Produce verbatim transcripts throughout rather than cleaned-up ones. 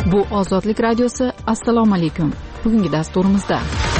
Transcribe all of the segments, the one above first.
Bu Ozodlik radiosi. Assalomu alaykum. Bugungi dasturimizda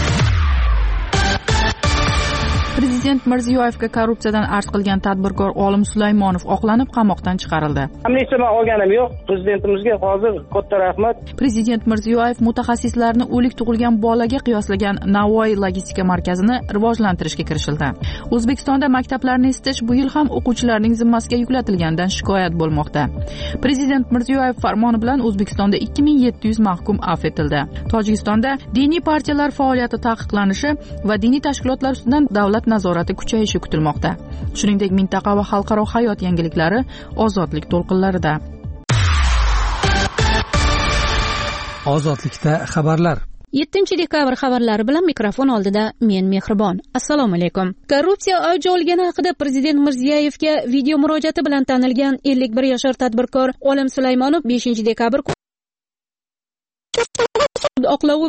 Prezident Mirziyoyevga korrupsiyadan arz qilgan tadbirkor Olim Sulaymonov oqlanib qamoqdan chiqarildi. Amnistiya olganim yo'q. Prezidentimizga hozir katta rahmat. Prezident Mirziyoyev mutaxassislarni o'lik tug'ilgan bolaga qiyoslagan Navoiy logistika markazini rivojlantirishga kirishildi. O'zbekistonda maktablarni isitish bu yil ham o'quvchilarning zimmasiga yuklatilganidan shikoyat bo'lmoqda. Prezident Mirziyoyev farmoni bilan O'zbekistonda ikki ming yetti yuz mahkum afv etildi. Tojikistonda diniy partiyalar faoliyati taqiqlanishi va diniy tashkilotlar ustidan davlat nazorati kuchayishi kutilmoqda. Shuningdek, mintaqa va xalqaro hayot yangiliklari ozodlik to'lqinlarida. Ozodlikda xabarlar. yettinchi dekabr xabarlari bilan mikrofon oldida men Mehribon. Assalomu alaykum. Korrupsiya avj olgani haqida Prezident Mirziyoyevga video murojaati bilan tanilgan ellik bir yashar tadbirkor Olim Sulaymonov beshinchi dekabr oqlovi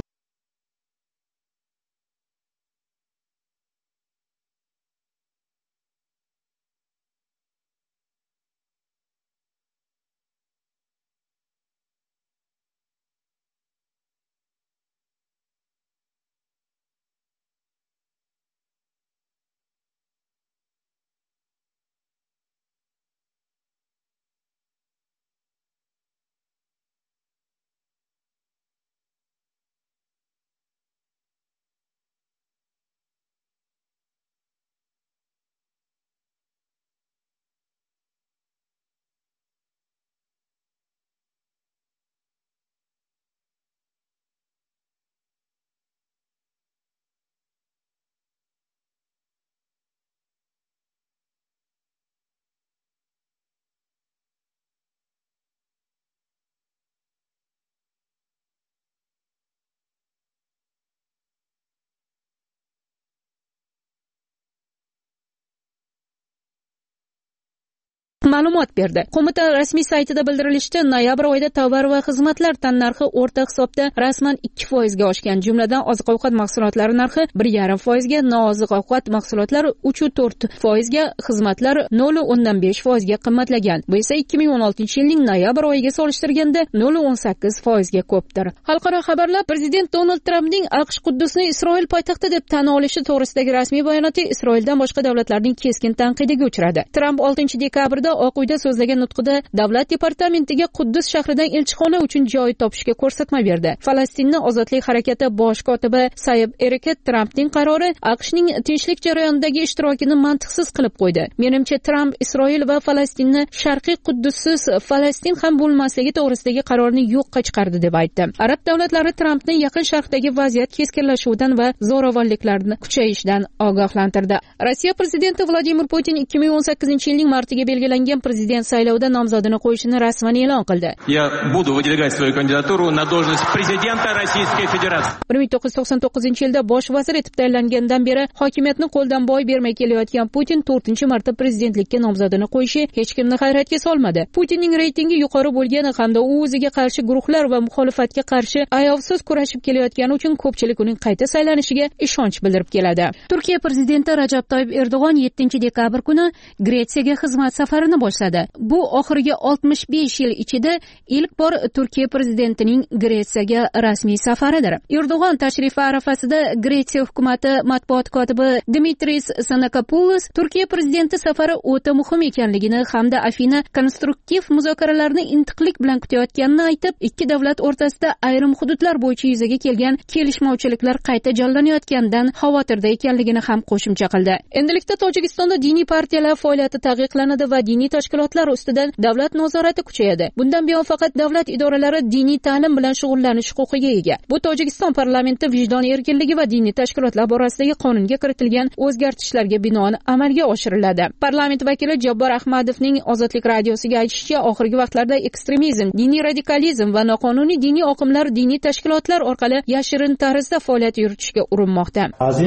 ma'lumot berdi. Qo'mita rasmiy saytida bildirilishicha, noyabr oyida tovar va xizmatlar tannarxi o'rta hisobda rasman ikki foizga oshgan. Jumladan, oziq-ovqat mahsulotlari narxi bir yarim foizga, nooziq-ovqat mahsulotlari uch to'rt foizga, xizmatlar nol o'ndan besh foizga qimmatlagan. Bu esa ikki ming o'n oltinchi yilning noyabr oyiga solishtirganda nol o'n sakkiz foizga ko'pdir. Xalqaro xabarlar. Prezident Donald Trampning AQSh Quddusni Isroil poytaxti deb tan olishi to'g'risidagi rasmiy bayonoti Isroildan boshqa davlatlarning keskin tanqidiga uchradi. Tramp oltinchi dekabrda Oq uyda so'zlagan nutqida davlat departamentiga Quddus shahridan elchixona uchun joy topishga ko'rsatma berdi. Falastinni ozodlik harakati bosh kotibi Sayib Erekat Trampning qarori AQShning tinchlik jarayonidagi ishtirokini mantiqsiz qilib qo'ydi. Menimcha, Tramp Isroil va Falastinni Sharqiy Quddussiz Falastin ham bo'lmasligi to'g'risidagi qarorni yo'qqa chiqardi deb aytdi. Arab davlatlari Trampni Yaqin Sharqdagi vaziyat keskinlashuvidan va zo'ravonliklarni kuchayishidan ogohlantirdi. Rossiya prezidenti Vladimir Putin ikki ming o'n sakkizinchi yilning martiga belgilangan prezident saylovida nomzodini qo'yishini rasman e'lon qildi. Я буду выдвигать свою кандидатуру на должность президента Российской Федерации. bir ming to'qqiz yuz to'qson to'qqizinchi yilda bosh vazir etib tayinlangandan beri hokimiyatni qo'ldan boy bermay kelayotgan Putin to'rtinchi marta prezidentlikka nomzodini qo'yishi hech kimni hayratga solmadi. Putinning reytingi yuqori bo'lgani hamda u o'ziga qarshi guruhlar va muxolifatga qarshi ayovsiz kurashib kelayotgani uchun ko'pchilik uning qayta saylanishiga ishonch bildirib keladi. Turkiya prezidenti Rajab Toyyib Erdo'g'on yettinchi dekabr kuni Gretsiyaga xizmat safarini boshladi. Bu oxirgi oltmish besh yil ichida ilk bor Turkiya prezidentining Gretsiyaga rasmiy safaridir. Erdo'g'on tashrifi arafasida Gretsiya hukumati matbuot kotibi Dimitris Sanakopoulos Turkiya prezidenti safari o'ta muhim ekanligini hamda Afina konstruktiv muzokaralarni intiqlik bilan kutayotganini aytib, ikki davlat o'rtasida ayrim hududlar bo'yicha yuzaga kelgan kelishmovchiliklar qayta jonlanayotganidan xavotirda ekanligini ham qo'shimcha qildi. Endilikda Tojikistonda diniy partiyalar faoliyati taqiqlanadi va diniy tashkilotlar ustidan davlat nazorati kuchayadi. Bundan buyon faqat davlat idoralari diniy ta'lim bilan shug'ullanish huquqiga ega. Bu Tojikiston parlamenti vijdon erkinligi va diniy tashkilotlar borasidagi qonunga kiritilgan o'zgartishlarga binoan amalga oshiriladi. Parlament vakili Jabbor Ahmadovning Ozodlik radiosiga aytishicha, oxirgi vaqtlarda ekstremizm, diniy radikalizm va noqonuniy diniy oqimlar diniy tashkilotlar orqali yashirin tarzda faoliyat yuritishga urinmoqda.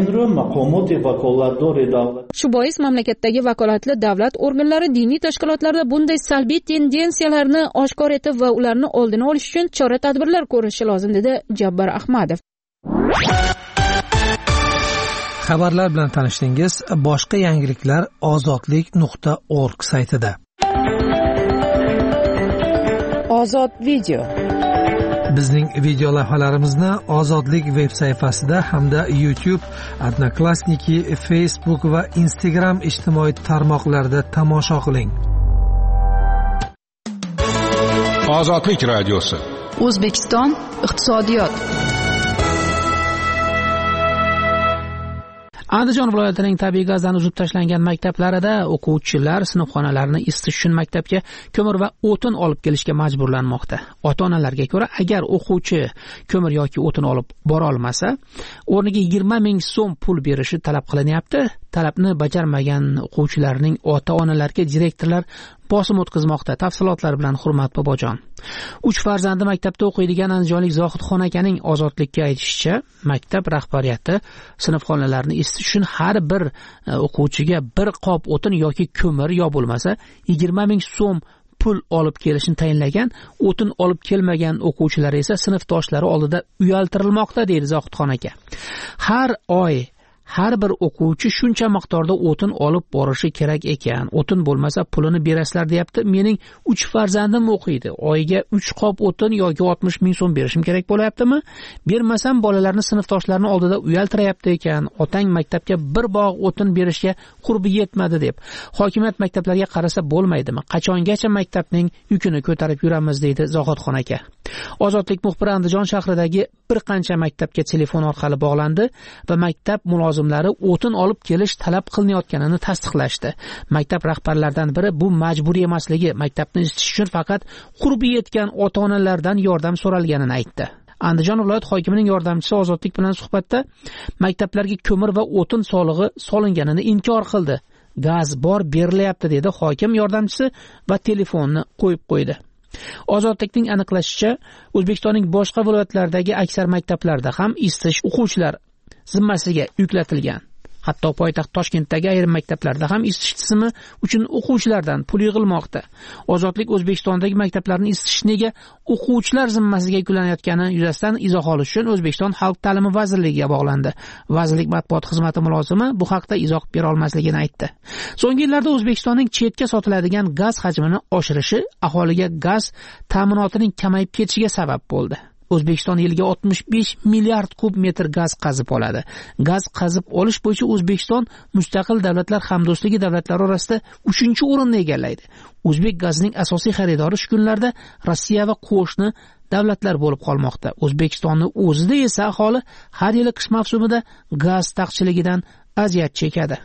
Shu bois mamlakatdagi vakolatli davlat organlari diniy tashkilotlarda bunday salbiy tendensiyalarni oshkor etib va ularni oldini olish uchun chora-tadbirlar ko'rishi lozim, dedi Jabbor Ahmadov. Xabarlar bilan tanishdingiz. Boshqa yangiliklar ozodlik nuqta org saytida. Ozod video. Bizning video lavhalarimizni Ozodlik veb sayfasida hamda YouTube, Odnoklassniki, Facebook va Instagram ijtimoiy tarmoqlarida tomosha qiling. Ozodlik radiosi. O'zbekiston iqtisodiyot. Andijon viloyatining tabiiy gazdan uzib tashlangan maktablarida o'quvchilar sinfxonalarni isitish uchun maktabga ko'mir va o'tin olib kelishga majburlanmoqda. Ota-onalarga ko'ra, agar o'quvchi ko'mir yoki o'tin olib bora olmasa, o'rniga yigirma ming so'm pul berishi talab qilinyapti. Talabni bajarmagan o'quvchilarning ota-onalariga direktorlar bosim o'tkazmoqda. Tafsilotlar bilan Hurmat Bobojon. uch farzandi maktabda o'qiydigan andijonlik Zohidxon akaning Ozodlikka aytishicha, maktab rahbariyati sinfxonalarni isitish uchun har bir o'quvchiga bir qop o'tin yoki ko'mir yo bo'lmasa yigirma ming so'm pul olib kelishni tayinlagan. O'tin olib kelmagan o'quvchilar esa sinfdoshlari oldida uyaltirilmoqda, deydi Zohidxon aka. Har oy har bir o'quvchi shuncha miqdorda o'tin olib borishi kerak ekan. O'tin bo'lmasa pulini berasizlar deyapti. Mening uch farzandim o'qiydi. Oyiga uch qop o'tin yoki oltmish ming so'm berishim kerak bo'layaptimi? Bermasam bolalarni sinfdoshlarini oldida uyaltirayapti ekan. Otang maktabga bir bog' o'tin berishga qurbi yetmadi deb. Hokimiyat maktablarga qarasa bo'lmaydimi? Qachongacha maktabning yukini ko'tarib yuramiz, deydi Zohidxon aka. Ozodlik muxbiri Andijon shahridagi bir qancha maktabga telefon orqali bog'landi va maktab mulozimlari o'tin olib kelish talab qilinayotganini tasdiqlashdi. Maktab rahbarlaridan biri bu majburiy emasligi, maktabni isitish uchun faqat qurbi yetgan ota-onalardan yordam so'ralganini aytdi. Andijon viloyat hokimining yordamchisi Ozodlik bilan suhbatda maktablarga ko'mir va o'tin solig'i solinganini inkor qildi. Gaz bor, berilyapti, dedi hokim yordamchisi va telefonni qo'yib qo'ydi. Ozodlikning aniqlashicha, O'zbekistonning boshqa viloyatlaridagi aksar maktablarda ham isitish o'quvchilar zimmasiga yuklatilgan. Hatto poytaxt Toshkentdagi ayrim maktablarda ham isitish tizimi uchun o'quvchilardan pul yig'ilmoqda. Ozodlik O'zbekistondagi maktablarni isitish nega o'quvchilar zimmasiga yuklanayotgani yuzasidan izoh olish uchun O'zbekiston Xalq ta'limi vazirligiga bog'landi. Vazirlik matbuot xizmati mulozimi bu haqda izoh bera olmasligini aytdi. So'nggi yillarda O'zbekistonning chetga sotiladigan gaz hajmini oshirishi aholiga gaz ta'minotining kamayib ketishiga sabab bo'ldi. O'zbekiston yiliga oltmish besh milliard kub metr gaz qazib oladi. Gaz qazib olish bo'yicha O'zbekiston mustaqil davlatlar hamdo'stligi davlatlari orasida uchinchi o'rinni egallaydi. O'zbek gazining asosiy xaridori shu kunlarda Rossiya va qo'shni davlatlar bo'lib qolmoqda. O'zbekistonning o'zida esa aholi har yili qish mavsumida gaz taqchiligidan aziyat chekadi.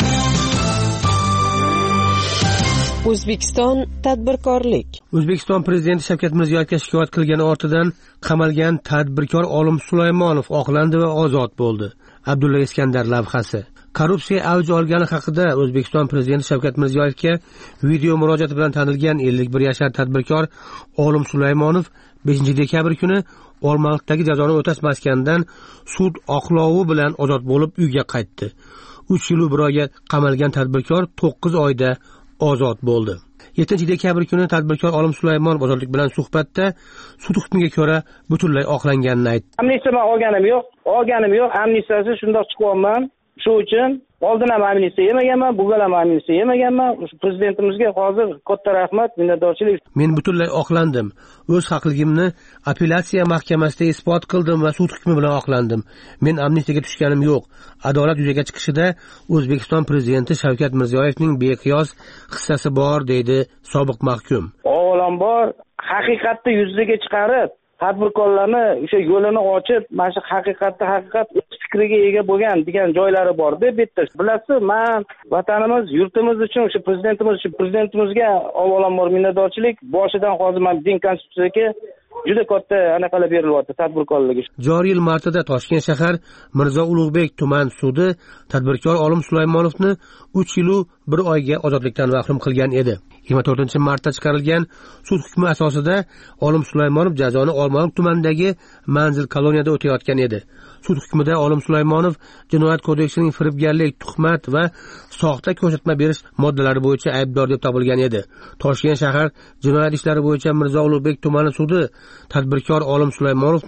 O'zbekiston tadbirkorlik. O'zbekiston prezidenti Shavkat Mirziyoyevga shikoyat qilgani ortidan qamalgan tadbirkor Olim Sulaymonov oqlandi va ozod bo'ldi. Abdulla Iskandar lavhasi. Korrupsiya avj olgani haqida O'zbekiston prezidenti Shavkat Mirziyoyevga video murojaati bilan tanilgan ellik bir yashar tadbirkor Olim Sulaymonov beshinchi dekabr kuni Olmaliqdagi jazoni o'tash maskanidan sud oqlovi bilan ozod bo'lib uyga qaytdi. uch yil bir oyga qamalgan tadbirkor to'qqiz oyda ozod bo'ldi. yettinchi dekabr kuni tadbirkor Olim Sulaymonov Ozodlik bilan suhbatda sud hukmiga ko'ra butunlay oqlanganini aytdi. Amnistiya olganim yo'q, olganim yo'q, amnistiyasi shundoq chiqyapman. Shu uchun oldin ham amnistiya yemaganman, bugun ham amnistiya yemaganman. Prezidentimizga hozir katta rahmat, minnatdorchilik. Men butunlay oqlandim. O'z haqligimni apellyatsiya mahkamasida isbot qildim va sud hukmi bilan oqlandim. Men amnistiyaga tushganim yo'q. Adolat yuzaga chiqishida O'zbekiston prezidenti Shavkat Mirziyoyevning beqiyos hissasi bor, deydi sobiq mahkum. Avvalambor haqiqatni yuzaga chiqarib, tadbirkorlarni o'sha yo'lini ochib, mana shu haqiqatda haqiqat fikriga ega bo'lgan degan joylari bor deb bitta. Bilasiz, men vatanimiz, yurtimiz uchun, o'sha prezidentimiz uchun prezidentimizga avvalambor minnatdorchilik. Boshidan hozir men din konstitutsiyasiga juda katta anaqalar berilyapti tadbirkorlik. Joriy yil martida Toshkent shahar Mirzo Ulug'bek tuman sudi tadbirkor Olim Sulaymonovni uch yil bir oyga ozodlikdan mahrum qilgan edi. yigirma to'rtinchi martda chiqarilgan sud hukmi asosida Olim Sulaymonov jazoni Olmaliq tumanidagi manzil koloniyada o'tayotgan edi. Sud hukmida Olim Sulaymonov Jinoyat kodeksining firibgarlik, tuhmat va soxta ko'rsatma berish moddalari bo'yicha aybdor deb topilgan edi. Toshkent shahar jinoyat ishlari bo'yicha Mirzo Ulug'bek tumani sudi tadbirkor Olim Sulaymonovni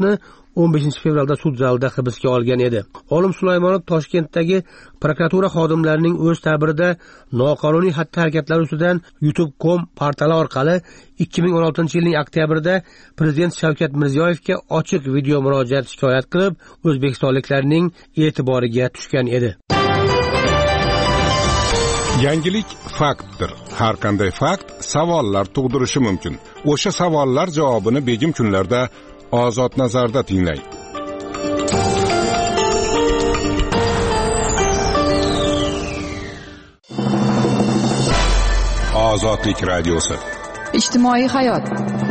o'n beshinchi fevralda sud zalida hibsga olgan edi. Olim Sulaymonov Toshkentdagi prokuratura xodimlarining o'z ta'birida noqonuniy xatti-harakatlari ustidan YouTube nokta com portali orqali ikki ming o'n oltinchi yilning oktyabrida Prezident Shavkat Mirziyoyevga ochiq video murojaat shikoyat qilib, o'zbekistonliklarning e'tiboriga tushgan edi. Yangilik faktdir. Har qanday fakt savollar tug'dirishi mumkin. O'sha savollar javobini begim kunlarda Ozod nazarda tinglang. Ozodlik radiosi. Ijtimoiy hayot.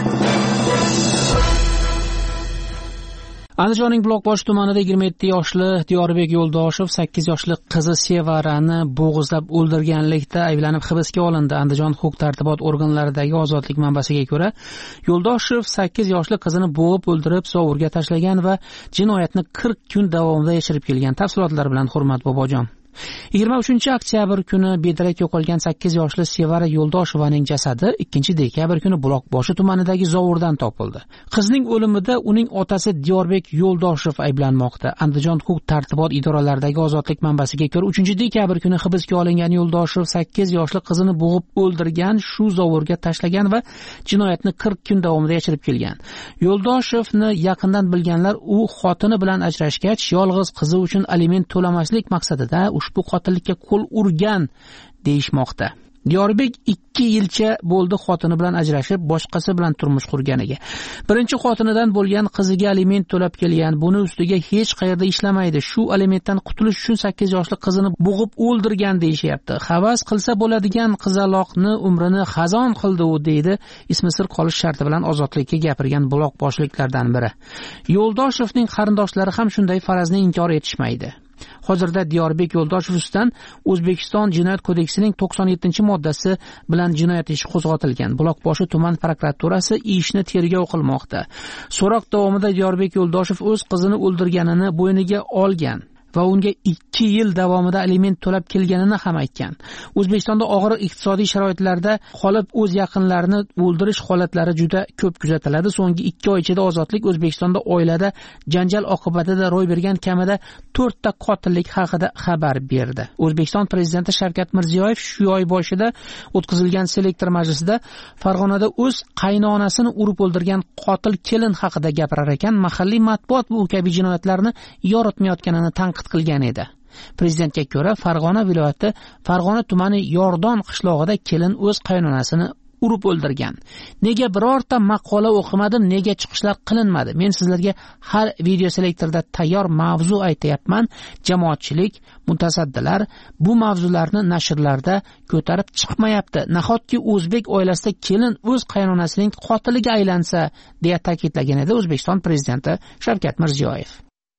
Andijonning Buloqboshi tumanida yigirma yetti yoshli Diyorbek Yo'ldoshev sakkiz yoshli qizi Sevarani bo'g'izlab o'ldirganlikda ayblanib hibsga olindi. Andijon huquq-tartibot organlaridagi ozodlik manbasiga ko'ra, Yo'ldoshev sakkiz yoshli qizini bo'g'ib o'ldirib, zovurga tashlagan va jinoyatni qirq kun davomida yashirib kelgan. Tafsilotlar bilan Hurmat Bobojon. yigirma uchinchi oktyabr kuni bedarak yo'qolgan sakkiz yoshli Sevara Yo'ldoshevaning jasadi ikkinchi dekabr kuni Buloqboshi tumanidagi zovurdan topildi. Qizning o'limida uning otasi Diyorbek Yo'ldoshev ayblanmoqda. Andijon huquq-tartibot idoralaridagi ozodlik manbasiga ko'ra, uchinchi dekabr kuni hibsga olingan Yo'ldoshev sakkiz yoshli qizini bo'g'ib o'ldirgan, shu zovurga tashlagan va jinoyatni qirq kun davomida yashirib kelgan. Yo'ldoshevni yaqindan bilganlar u xotini bilan ajrashgach, yolg'iz qizi uchun aliment to'lamaslik maqsadida ushbu qotillikka qo'l urgan deyishmoqda. Diyorbek ikki yilcha bo'ldi xotini bilan ajrashib, boshqasi bilan turmush qurganiga. Birinchi xotinidan bo'lgan qiziga aliment to'lab kelgan. Buni ustiga hech qayerda ishlamaydi. Shu alimentdan qutulish uchun sakkiz yoshli qizini bo'g'ib o'ldirgan deyishyapti. Havas qilsa bo'ladigan qizaloqni umrini xazon qildi u, deydi ismi sir qolish sharti bilan ozodlikka gapirgan buloqboshliklardan biri. Yo'ldoshevning qarindoshlari ham shunday farazni inkor etishmaydi. Hozirda Diyorbek Yo'ldoshev ustidan O'zbekiston Jinoyat kodeksining to'qson yettinchi moddasi bilan jinoyat ishi qo'zg'atilgan. Buloqboshi tuman prokuraturasi ishni tergov qilmoqda. So'roq davomida Diyorbek Yo'ldoshev o'z qizini o'ldirganini bo'yniga olgan va unga ikki yil davomida aliment to'lab kelganini ham aytgan. O'zbekistonda og'ir iqtisodiy sharoitlarda qolib o'z yaqinlarini o'ldirish holatlari juda ko'p kuzatiladi. So'nggi ikki oy ichida ozodlik O'zbekistonda oilada janjal oqibatida ro'y bergan kamida to'rtta qotillik haqida xabar berdi. O'zbekiston prezidenti Shavkat Mirziyoyev shu oy boshida o'tkazilgan selektor majlisida Farg'onada o'z qaynonasini urib o'ldirgan qotil kelin haqida gapirar ekan, mahalliy matbuot bu kabi jinoyatlarni yoritmayotganini tanqid qilgan edi. Prezidentga ko'ra, Farg'ona viloyati Farg'ona tumani Yordon qishlog'ida kelin o'z qaynonasini urib o'ldirgan. Nega birorta maqola o'qimadim, nega chiqishlar qilinmadi? Men sizlarga har video selektorda tayyor mavzu aytayapman. Jamoatchilik, mutasaddilar bu mavzularni nashrlarda ko'tarib chiqmayapti. Nahotki o'zbek oilasida kelin o'z qaynonasining qotiliga aylansa, deya ta'kidlagan edi O'zbekiston prezidenti Shavkat Mirziyoyev.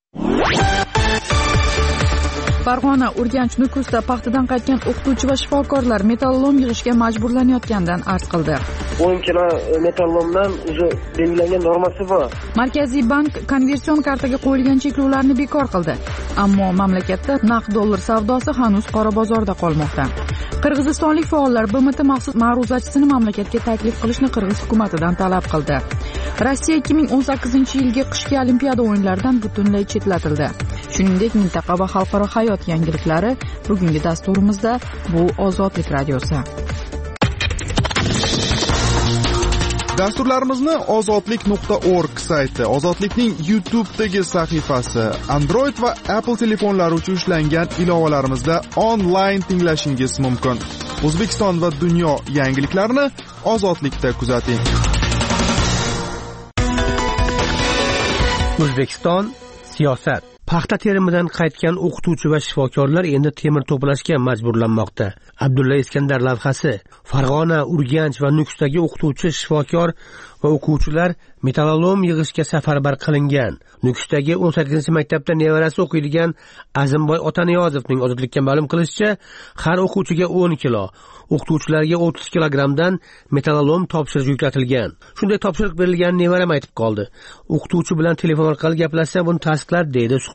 Farg'ona, Urganch, Nukusda paxtadan qaytgan o'qituvchi va shifokorlar metallolom yig'ishga majburlanayotganidan arz qildi. o'n kilo metallolomdan o'zi belgilangan normasi bor. Markaziy bank konversion kartaga qo'yilgan cheklovlarni bekor qildi. Ammo mamlakatda naqd dollar savdosi hanuz qora bozorda qolmoqda. Qirg'izistonlik faollar B M T maxsus ma'ruzachisini mamlakatga taklif qilishni Qirg'iz hukumatidan talab qildi. Rossiya ikki ming o'n sakkizinchi yilgi qishki olimpiada o'yinlaridan butunlay chetlatildi. Shuningdek, mintaqa va xalqaro hayot yangiliklari bugungi dasturimizda. Bu Ozodlik radiosi. Dasturlarimizni ozodlik nuqta org sayti, Ozodlikning YouTube'dagi sahifasi, Android va Apple telefonlari uchun ishlangan ilovalarimizda onlayn tinglashingiz mumkin. O'zbekiston va dunyo yangiliklarini Ozodlikda kuzating. O'zbekiston siyosat. Paxta terimidan qaytgan o'qituvchi va shifokorlar endi temir to'plashga majburlanmoqda. Abdulla Iskandar lavhasi. Farg'ona, Urganch va Nukusdagi o'qituvchi, shifokor va o'quvchilar metallolom yig'ishga safarbar qilingan. Nukusdagi o'n sakkizinchi maktabda nevarasi o'qiydigan Azimboy Otaniyozovning ozodlikka ma'lum qilishicha, har o'quvchiga o'n kilo, o'qituvchilarga o'ttiz kilogrammdan metallolom topshiriq yuklatilgan. Shunday topshiriq berilgan nevaram aytib qoldi. O'qituvchi bilan telefon orqali gaplashsa, buni tasdiqlar, deydi suhbat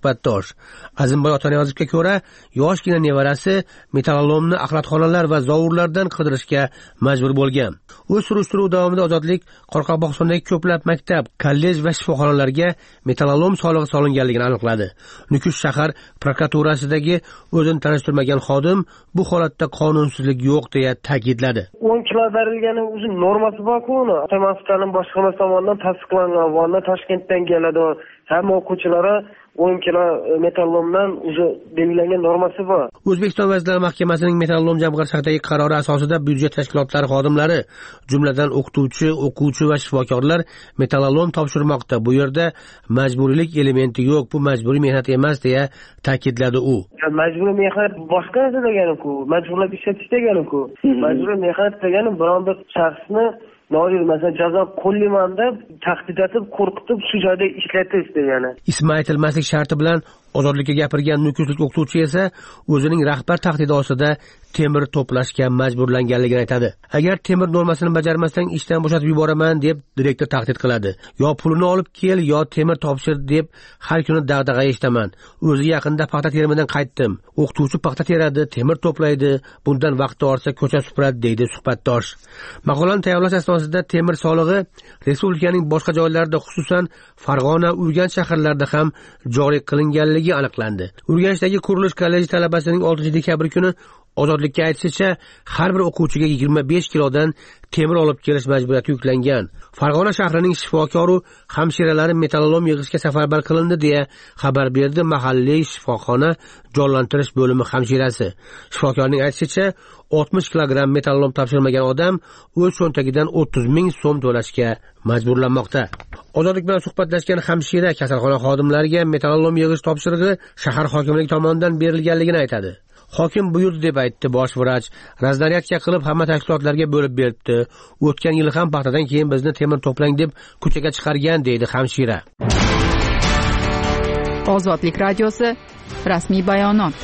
suhbatdosh. Azimboy Otaniyozovga ko'ra, yoshgina nevarasi metallolomni axlatxonalar va zovurlardan qidirishga majbur bo'lgan. U surishtiruv davomida Ozodlik Qoraqalpog'istondagi ko'plab maktab, kollej va shifoxonalarga metallolom solig'i solinganligini aniqladi. Nukus shahar prokuraturasidagi o'zini tanishtirmagan xodim bu holatda qonunsizlik yo'q deya ta'kidladi. o'n kilo berilgani o'zi normasi bor-ku, uni Toshkentning boshqarmasi tomonidan tasdiqlangan va Toshkentdan keladi. Hamma o'quvchilari o'n kilo metallomdan o'zi belgilangan normasi bor. O'zbekiston Vazirlar Mahkamasining metallom jamg'armasi haqidagi qarori asosida byudjet tashkilotlari xodimlari, jumladan o'qituvchi, o'quvchi va shifokorlar metallom topshirmoqda. Bu yerda majburiylik elementi yo'q, bu majburiy mehnat emas deya ta'kidladi u. Majburiy mehnat boshqa narsa degani-ku, majburlab ishlatish degani-ku. Majburiy mehnat degani biron bir shaxsni nodir masalan jazo qo'llayman deb tahdid etib, qo'rqitib shu joyda ishlatish degani. Ismi aytilmaslik sharti bilan ozodlikka gapirgan nukuslik o'qituvchi esa o'zining rahbar tahdidi ostida temir to'plashga majburlanganligini aytadi. Agar temir normasini bajarmasang ishdan bo'shatib yuboraman deb direktor tahdid qiladi. Yo pulini olib kel, yo temir topshir deb har kuni dag'dag'a eshitaman. O'zi yaqinda paxta terimidan qaytdim. O'qituvchi paxta teradi, temir to'playdi, bundan vaqti ortsa ko'cha supuradi deydi suhbatdosh. Maqolani tayyorlash asnosida temir solig'i respublikaning boshqa joylarida, xususan Farg'ona, Urganch shaharlarida ham joriy qilinganligi aniqlandi. Urganchdagi qurilish kolleji talabasining oltinchi dekabr kuni Ozodlikka aytishicha, har bir o'quvchiga yigirma besh kilodan temir olib kelish majburiyati yuklangan. Farg'ona shahrining shifokoru hamshiralari metallolom yig'ishga safarbar qilindi deya xabar berdi mahalliy shifoxona jonlantirish bo'limi hamshirasi. Shifokorning aytishicha, oltmish kilogramm metallolom topshirmagan odam o'z cho'ntagidan o'ttiz ming so'm to'lashga majburlanmoqda. Ozodlik bilan suhbatlashgan hamshira kasalxona xodimlariga metallolom yig'ish topshirig'i shahar hokimligi tomonidan berilganligini aytadi. Hokim buyurdi deb aytdi bosh vrach. Razdariyatga qilib hamma tashkilotlarga bo'lib berdi. O'tgan yil ham paxtadan keyin bizni temir to'plang deb ko'chaga chiqargan deydi hamshira. Ozodlik radiosi rasmiy bayonot.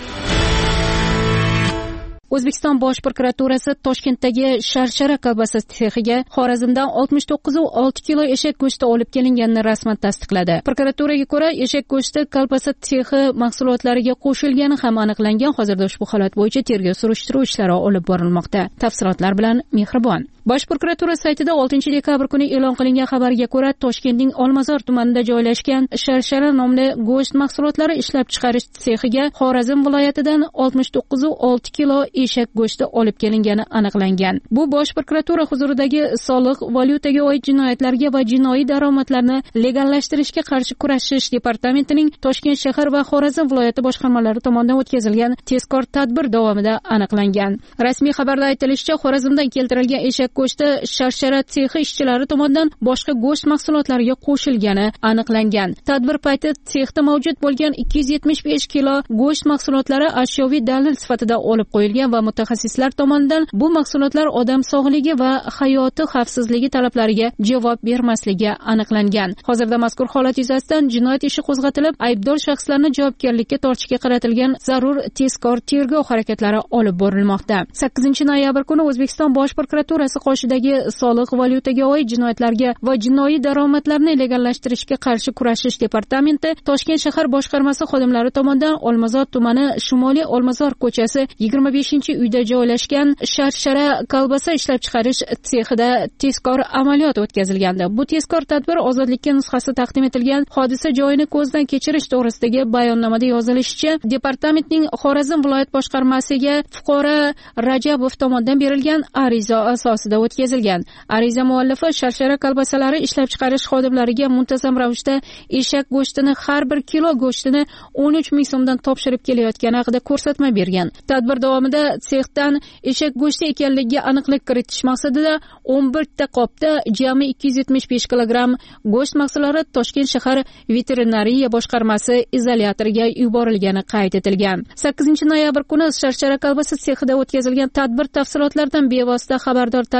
O'zbekiston Bosh prokuraturasi Toshkentdagi Sharshara kolbasa sexiga Xorazmdan oltmish to'qqiz nuqta olti kilo eshak go'shti olib kelinganini rasman tasdiqladi. Prokuraturaga ko'ra, eshak go'shti kolbasa sexi mahsulotlariga qo'shilgani ham aniqlangan. Hozirda ushbu holat bo'yicha tergov surishtiruv ishlari olib borilmoqda. Tafsilotlar bilan Mehribon. Bosh prokuratura saytida oltinchi dekabr kuni e'lon qilingan xabarga ko'ra, Toshkentning Olmazor tumanida joylashgan Sharshara nomli go'sht mahsulotlari ishlab chiqarish sexiga Xorazm viloyatidan oltmish to'qqiz nuqta olti kilo eshak go'shti olib kelingani aniqlangan. Bu Bosh prokuratura huzuridagi soliq, valyutaga oid jinoyatlarga va jinoiy daromadlarni legallashtirishga qarshi kurashish departamentining Toshkent shahar va Xorazm viloyati boshqarmalari tomonidan o'tkazilgan tezkor tadbir davomida aniqlangan. Rasmiy xabarda aytilishicha, Xorazmdan keltirilgan eshak go'shti Sharshara sexi ishchilari tomonidan boshqa go'sht mahsulotlariga qo'shilgani aniqlangan. Tadbir payti sexda mavjud bo'lgan ikki yuz yetmish besh kilo go'sht mahsulotlari ashyoviy dalil sifatida olib qo'yilgan va mutaxassislar tomonidan bu mahsulotlar odam sog'ligi va hayoti xavfsizligi talablariga javob bermasligi aniqlangan. Hozirda mazkur holat yuzasidan jinoyat ishi qo'zg'atilib, aybdor shaxslarni javobgarlikka tortishga qaratilgan zarur tezkor tergov harakatlari olib borilmoqda. sakkizinchi noyabr kuni O'zbekiston Bosh prokuraturasi qoshidagi soliq, valyutaga oid jinoyatlarga va jinoiy daromadlarni legallashtirishga qarshi kurashish departamenti Toshkent shahar boshqarmasi xodimlari tomonidan Olmazor tumani Shimoliy Olmazor ko'chasi yigirma beshinchi uyda joylashgan Sharshara kolbasa ishlab chiqarish sexida tezkor amaliyot o'tkazilgandi. Bu tezkor tadbir Ozodlikka nusxasi taqdim etilgan. Hodisa joyini ko'zdan kechirish to'g'risidagi bayonnomada yozilishicha, departamentning Xorazm viloyat boshqarmasiga fuqaro Rajabov tomonidan berilgan ariza asosida o'tkazilgan. Ariza muallifi Sharshara kolbasalari ishlab chiqarish xodimlariga muntazam ravishda eshak go'shtini, har bir kilo go'shtini o'n uch ming so'mdan topshirib kelayotgani haqida ko'rsatma bergan. Tadbir davomida sexdan eshak go'shti ekanligiga aniqlik kiritish maqsadida o'n bir ta qopda jami ikki yuz yetmish besh kilogramm go'sht mahsulotlari Toshkent shahar veterinariya boshqarmasi izolyatoriga yuborilgani qayd etilgan. sakkizinchi noyabr kuni Sharshara kolbasa sexida o'tkazilgan tadbir tafsilotlaridan bevosita xabardor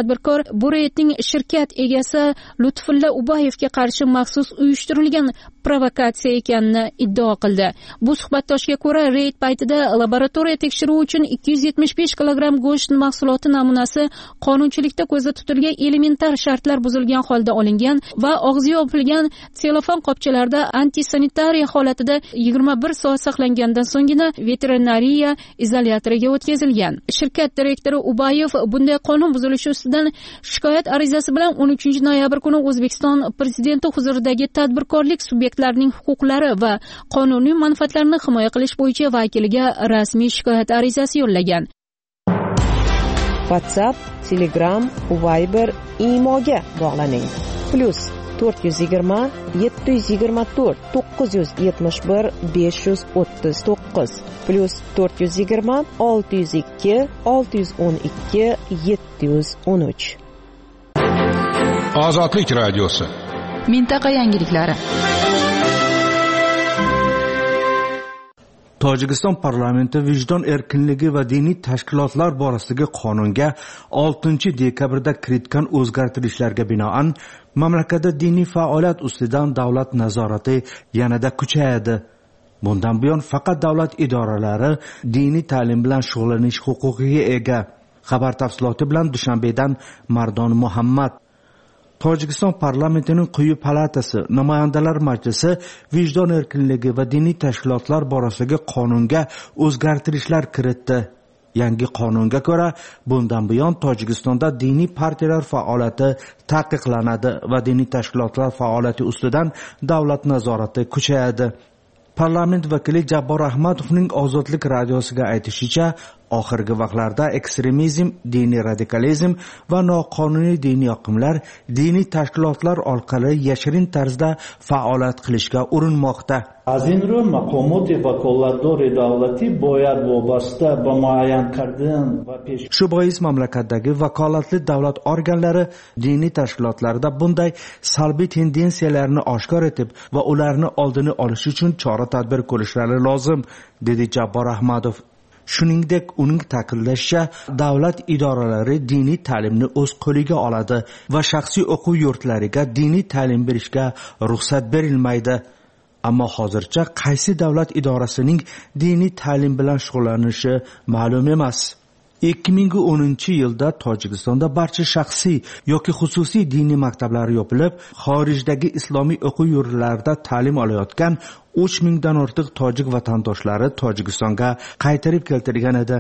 tadbirkor bu reydning shirkat egasi Lutfulla Ubayevga qarshi maxsus uyushtirilgan provokatsiya ekanini iddao qildi. Bu suhbatdoshga ko'ra, reyd paytida laboratoriya tekshiruvi uchun ikki yuz yetmish besh kilogramm go'sht mahsuloti namunasi qonunchilikda ko'zda tutilgan elementar shartlar buzilgan holda olingan va og'zi yopilgan selofan qopchalarda antisanitariya holatida yigirma bir soat saqlangandan so'nggina veterinariya izolyatoriga o'tkazilgan. Shirkat direktori Ubayev bunday qonun buzilishi ustidan shikoyat arizasi bilan o'n uchinchi noyabr kuni O'zbekiston prezidenti huzuridagi tadbirkorlik subyektlarining huquqlari va qonuniy manfaatlarini himoya qilish bo'yicha vakiliga rasmiy shikoyat arizasi yo'llagan. WhatsApp, Telegram, Viber, Imoga bog'laning. Plus to'rt yuz yigirma yetti yuz yigirma to'rt to'qqiz yuz yetmish bir besh yuz o'ttiz to'qqiz plus to'rt yuz yigirma olti yuz ikki olti yuz o'n ikki yetti yuz o'n uch. Ozodlik radiosi. Mintaqa yangiliklari. Tojikiston parlamenti vijdon erkinligi va diniy tashkilotlar borasidagi qonunga oltinchi dekabrda kiritgan o'zgartirishlarga binoan mamlakatda diniy faoliyat ustidan davlat nazorati yanada kuchayadi. Bundan buyon faqat davlat idoralari diniy ta'lim bilan shug'ullanish huquqiga ega. Xabar tafsiloti bilan Dushanbedan Mardon Muhammad. Tojikiston parlamentining quyi palatasi namoyandalar majlisi vijdon erkinligi va diniy tashkilotlar borasidagi qonunga o'zgartirishlar kiritdi. Yangi qonunga ko'ra, bundan buyon Tojikistonda diniy partiyalar faoliyati taqiqlanadi va diniy tashkilotlar faoliyati ustidan davlat nazorati kuchayadi. Parlament vakili Jabbor Ahmadovning Ozodlik radiosiga aytishicha, oxirgi vaqtlarda ekstremizm, diniy radikalizm va noqonuniy diniy oqimlar diniy tashkilotlar orqali yashirin tarzda faoliyat qilishga urinmoqda. از این رو مقامات وکالتدار دولتی باید وابسته به معین کردن و پیش Shu bois mamlakatdagi vakolatli davlat organlari diniy tashkilotlarda bunday salbiy tendensiyalarni oshkor etib va ularni oldini olish uchun chora-tadbir ko'rishlari lozim, dedi Jabbor Ahmadov. Shuningdek, uning ta'kidlashicha, davlat idoralari diniy ta'limni o'z qo'liga oladi va shaxsiy o'quv yurtlariga diniy ta'lim berishga ruxsat berilmaydi. Ammo hozircha qaysi davlat idorasining diniy ta'lim bilan shug'ullanishi ma'lum emas. ikki ming o'ninchi yilda Tojikistonda barcha shaxsiy yoki xususiy diniy maktablar yopilib, xorijdagi islomiy o'quv yurtlarida ta'lim olayotgan uch mingdan ortiq tojik vatandoshlari Tojikistonga qaytarib keltirilgan edi.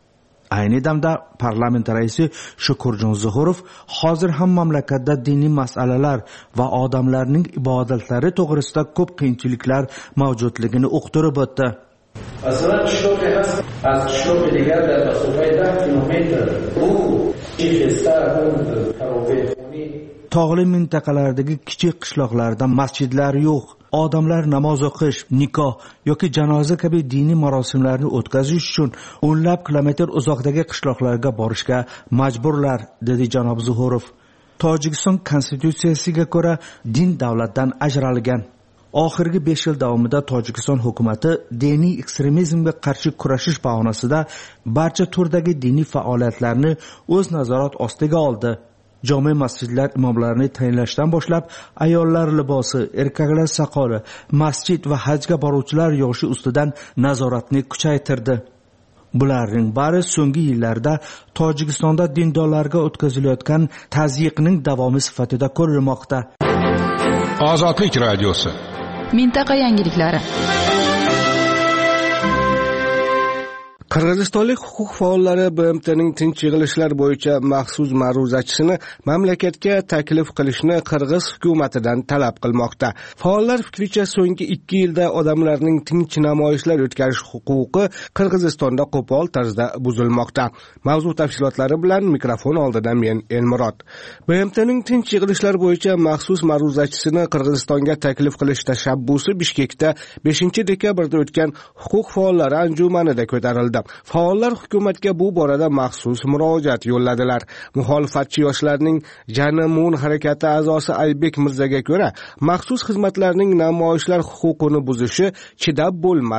Ayni damda parlament raisi Shukurjon Zuhurov hozir ham mamlakatda diniy masalalar va odamlarning ibodatlari to'g'risida ko'p qiyinchiliklar mavjudligini uqtirib o'tdi. Masalan, qishloqda hasta, az qishloqda degan dar masofai ده kilometr. Bu chexista, bu Tog'li mintaqalardagi kichik qishloqlarda masjidlar yo'q. Odamlar namoz o'qish, nikoh yoki janoza kabi diniy marosimlarni o'tkazish uchun o'nlab kilometr uzoqdagi qishloqlarga borishga majburlar, dedi janob Zuhurov. Tojikiston konstitutsiyasiga ko'ra din davlatdan ajralgan. Oxirgi besh yil davomida Tojikiston hukumatı diniy ekstremizmga qarshi kurashish bahonasida barcha turdagi diniy faoliyatlarni o'z nazorat ostiga oldi. Jome masjidlar imomlarini tayinlashdan boshlab, ayollar libosi, erkaklar soqoli, masjid va hajga boruvchilar yoshi ustidan nazoratni kuchaytirdi. Bularning bari so'nggi yillarda Tojikistonda dindorlarga o'tkazilayotgan tazyiqning davomi sifatida ko'rilmoqda. Ozodlik radiosi. Mintaqa yangiliklari. Qirg'izistonlik huquq faollari B M T'ning tinch yig'ilishlar bo'yicha maxsus ma'ruzachisini mamlakatga taklif qilishni Qirg'iz hukumatidan talab qilmoqda. Faollar fikricha, so'nggi ikki yilda odamlarning tinch namoyishlar o'tkazish huquqi Qirg'izistonda qo'pol tarzda buzilmoqda. Mavzu tafsilotlari bilan mikrofon oldida men Elmurod. B M T'ning tinch yig'ilishlar bo'yicha maxsus ma'ruzachisini Qirg'izistonga taklif qilish tashabbusi Bishkekda beshinchi dekabrda o'tgan huquq faollari anjumanida ko'tarildi. Faollar hukumatga bu borada maxsus murojaat yo'lladilar. Muxolifatchi yoshlarning Janamun harakati a'zosi Aybek Mirzaga ko'ra, maxsus xizmatlarning namoyishlar huquqini buzishi chidab bo'lmas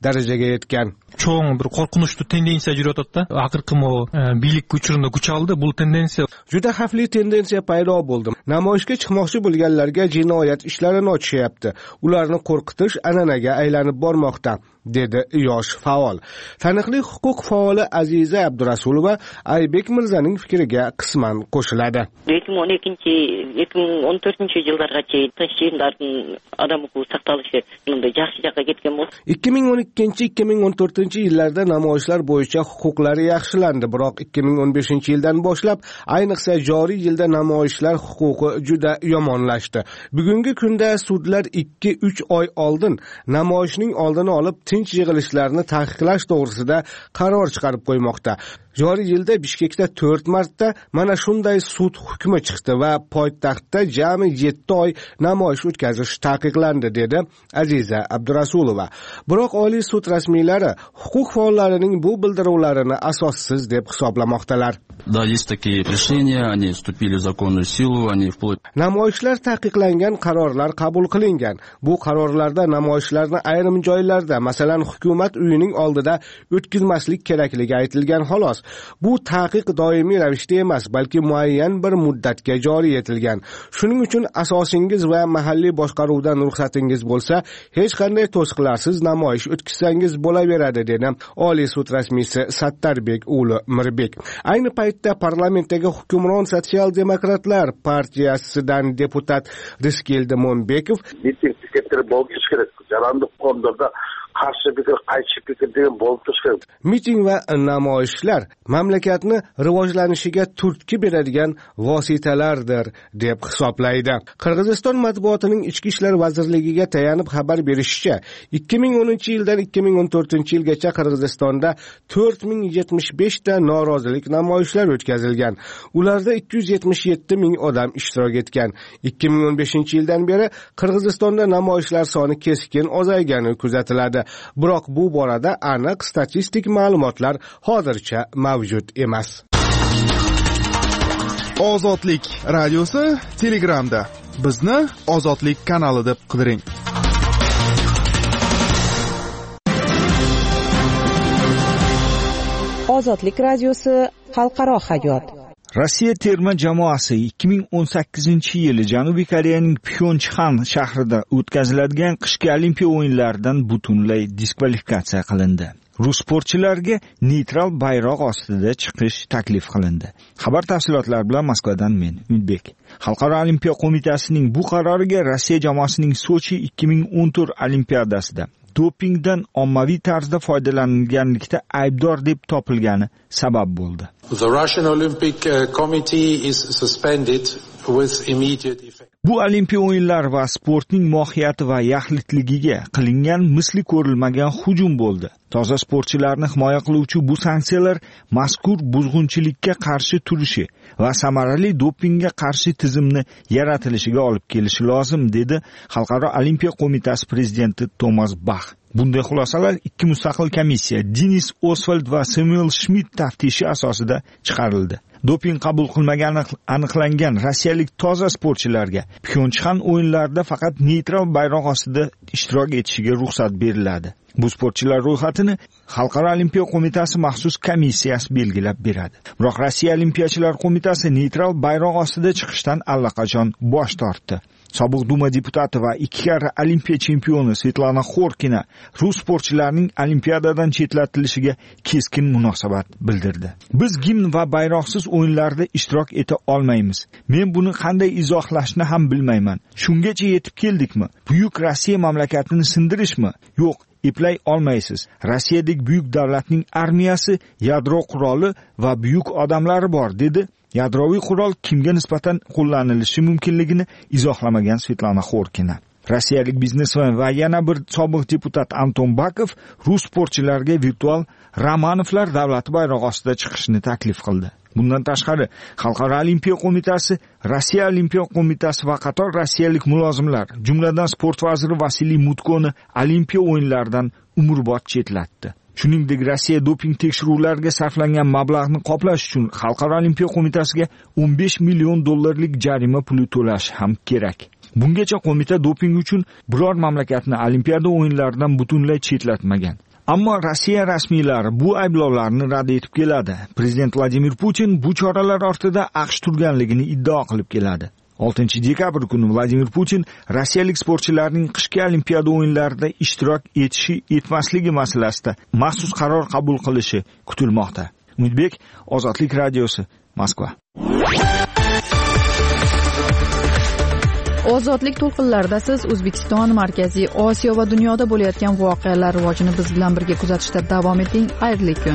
darajaga yetgan. Cho'ng bir qo'rqinchli tendensiya yurayotdi. Oxirgi bilik uchurunda kuch oldi. Bu tendensiya juda xavfli tendensiya paydo bo'ldi. Namoyishga chiqmoqchi bo'lganlarga jinoyat ishlarini ochishyapti. Ularni qo'rqitish an'anaga aylanib bormoqda, dedi yosh faol. Taniqli huquq faoli Aziza Abdurasulova Aybek Mirzaning fikriga qisman qo'shiladi. ikki ming o'n ikkinchi ikki ming o'n to'rtinchi yillargacha tinchliklarning odam huquqi saqlanishi bunda yaxshi joyga ketgan bo'ldi. ikki ming o'n ikkinchi ikki ming o'n to'rtinchi yillarda namoyishlar bo'yicha huquqlari yaxshilandi, biroq ikki ming o'n beshinchi yildan boshlab, ayniqsa joriy yilda namoyishlar huquqi juda yomonlashdi. Bugungi kunda sudlar ikki uch oy oldin namoyishning oldini olib tinch yig'ilishlarni taqiqlash to'g'risida qaror chiqarib qo'ymoqda. Joriy yilda Bishkekda to'rt marta mana shunday sud hukmi chiqdi va poytaxtda jami yetti oy namoyish o'tkazish taqiqlandi, dedi Aziza Abdurasulova. Biroq Oliy sud rasmiylari huquq faollarining bu bildiruvlarini asossiz deb hisoblamoqdalar. Да, есть такие решения, они вступили в законную силу, они вплоть... Namoyishlar taqiqlangan, qarorlar qabul qilingan. Bu qarorlarda namoyishlarni ayrim joylarda, masalan, hukumat uyining oldida o'tkazmaslik kerakligi aytilgan xolos. Bu taqiq doimiy ravishda emas, balki muayyan bir muddatga joriy etilgan. Shuning uchun asosingiz va mahalliy boshqaruvdan ruxsatingiz bo'lsa, hech qanday to'siqlarsiz namoyish o'tkazsangiz bo'laveradi, dedi Oliy sud rasmiysi Sattarbek o'g'li Mirbek. Ayni paytda parlamentdagi hukmron sotsial-demokratlar partiyasidan deputat Rizkeldi Monbekov miting piketleri bo'lishi kerak. Jarandıq konularda qarshi fikr, qaychi fikr degan bo'lib turishi kerak. Miting va namoyishlar mamlakatni rivojlanishiga turtki beradigan vositalardir, deb hisoblaydi. Qirg'iziston matbuotining Ichki ishlar vazirligiga tayanib xabar berishicha, ikki ming o'ninchi yildan ikki ming o'n to'rtinchi yilgacha Qirg'izistonda to'rt ming yetmish besh ta norozilik namoyishlar o'tkazilgan. Ularda ikki yuz yetmish yetti ming odam ishtirok etgan. ikki ming o'n beshinchi yildan beri Qirg'izistonda namoyishlar soni keskin ozaygani kuzatiladi. Biroq bu borada aniq statistik ma'lumotlar hozircha mavjud emas. Ozodlik radiosi Telegramda. Bizni Ozodlik kanali deb qidiring. Ozodlik radiosi xalqaro hayot. Rossiya terma jamoasi ikki ming o'n sakkizinchi yili Janubiy Koreyaning Pxyonchxan shahrida o'tkaziladigan qishki Olimpiya o'yinlaridan butunlay diskvalifikatsiya qilindi. Rus sportchilarga neytral bayroq ostida chiqish taklif qilindi. Xabar tafsilotlari bilan Moskvadan men Umidbek. Xalqaro Olimpiya qo'mitasining bu qaroriga Rossiya jamoasining Sochi ikki ming o'n to'rt Olimpiadasida dopingdan ommaviy tarzda foydalanilganlikda aybdor deb topilgani sabab bo'ldi. The Russian Olympic Committee is suspended with immediate effect. Bu Olimpiya o'yinlari va sportning mohiyati va yaxlitligiga qilingan misli ko'rilmagan hujum bo'ldi. Toza sportchilarni himoya qiluvchi bu sanksiyalar mazkur buzg'unchilikka qarshi turishi va samarali dopingga qarshi tizimni yaratilishiga olib kelishi lozim, dedi Xalqaro Olimpiya qo'mitasi prezidenti Tomas Bach. Bunday xulosalar ikki mustaqil komissiya Denis Oswald va Samuel Schmidt taftishi asosida chiqarildi. Doping qabul qilmagani aniqlangan rossiyalik toza sportchilarga Pxyonchxan o'yinlarida faqat neytral bayroq ostida ishtirok etishiga ruxsat beriladi. Bu sportchilar ro'yxatini Xalqaro Olimpiya qo'mitasi maxsus komissiyasi belgilab beradi. Biroq Rossiya Olimpiyachilar qo'mitasi neytral bayroq ostida chiqishdan allaqachon bosh tortdi. Sobiq Duma deputati va ikki karra Olimpiya chempioni Svetlana Xorkina rus sportchilarining Olimpiadadan chetlatilishiga keskin munosabat bildirdi. Biz gimn va bayroqsiz o'yinlarda ishtirok eta olmaymiz. Men buni qanday izohlashni ham bilmayman. Shungacha yetib keldikmi? Buyuk Rossiya mamlakatini sindirishmi? Yo'q, eplay olmaysiz. Rossiyadek buyuk davlatning armiyasi, yadro quroli va buyuk odamlari bor, dedi. Yadroviy qurol kimga nisbatan qo'llanilishi mumkinligini izohlamagan Svetlana Xorkina. Rossiyalik biznesmen va yana bir sobiq deputat Anton Bakov rus sportchilarga virtual Romanovlar davlati bayrog'i ostida chiqishni taklif qildi. Bundan tashqari, Xalqaro Olimpiya qo'mitasi, Rossiya Olimpiya qo'mitasi va qator rossiyalik mulozimlar, jumladan sport vaziri Vasiliy Mutkoni Olimpiya o'yinlaridan umrbod chetlatdi. Shuningdek, Rossiya doping tekshiruvlariga sarflangan mablag'ni qoplash uchun Xalqaro Olimpiya qo'mitasiga o'n besh million dollarlik jarima puli to'lash ham kerak. Bungacha qo'mita doping uchun biror mamlakatni Olimpiada o'yinlaridan butunlay chetlatmagan. Ammo Rossiya rasmiylari bu ayblovlarni rad etib keladi. Prezident Vladimir Putin bu choralar ortida AQSh turganligini iddao qilib keladi. oltinchi dekabr kuni Vladimir Putin rossiyalik sportchilarning qishki Olimpiada o'yinlarida ishtirok etishi etmasligi masalasida maxsus qaror qabul qilishi kutilmoqda. Umidbek, Ozodlik radiosi, Moskva. Ozodlik to'lqinlarida siz O'zbekiston, Markaziy Osiyo va dunyoda bo'layotgan voqealar rivojini biz bilan birga kuzatishda davom eting. Xayrli kun.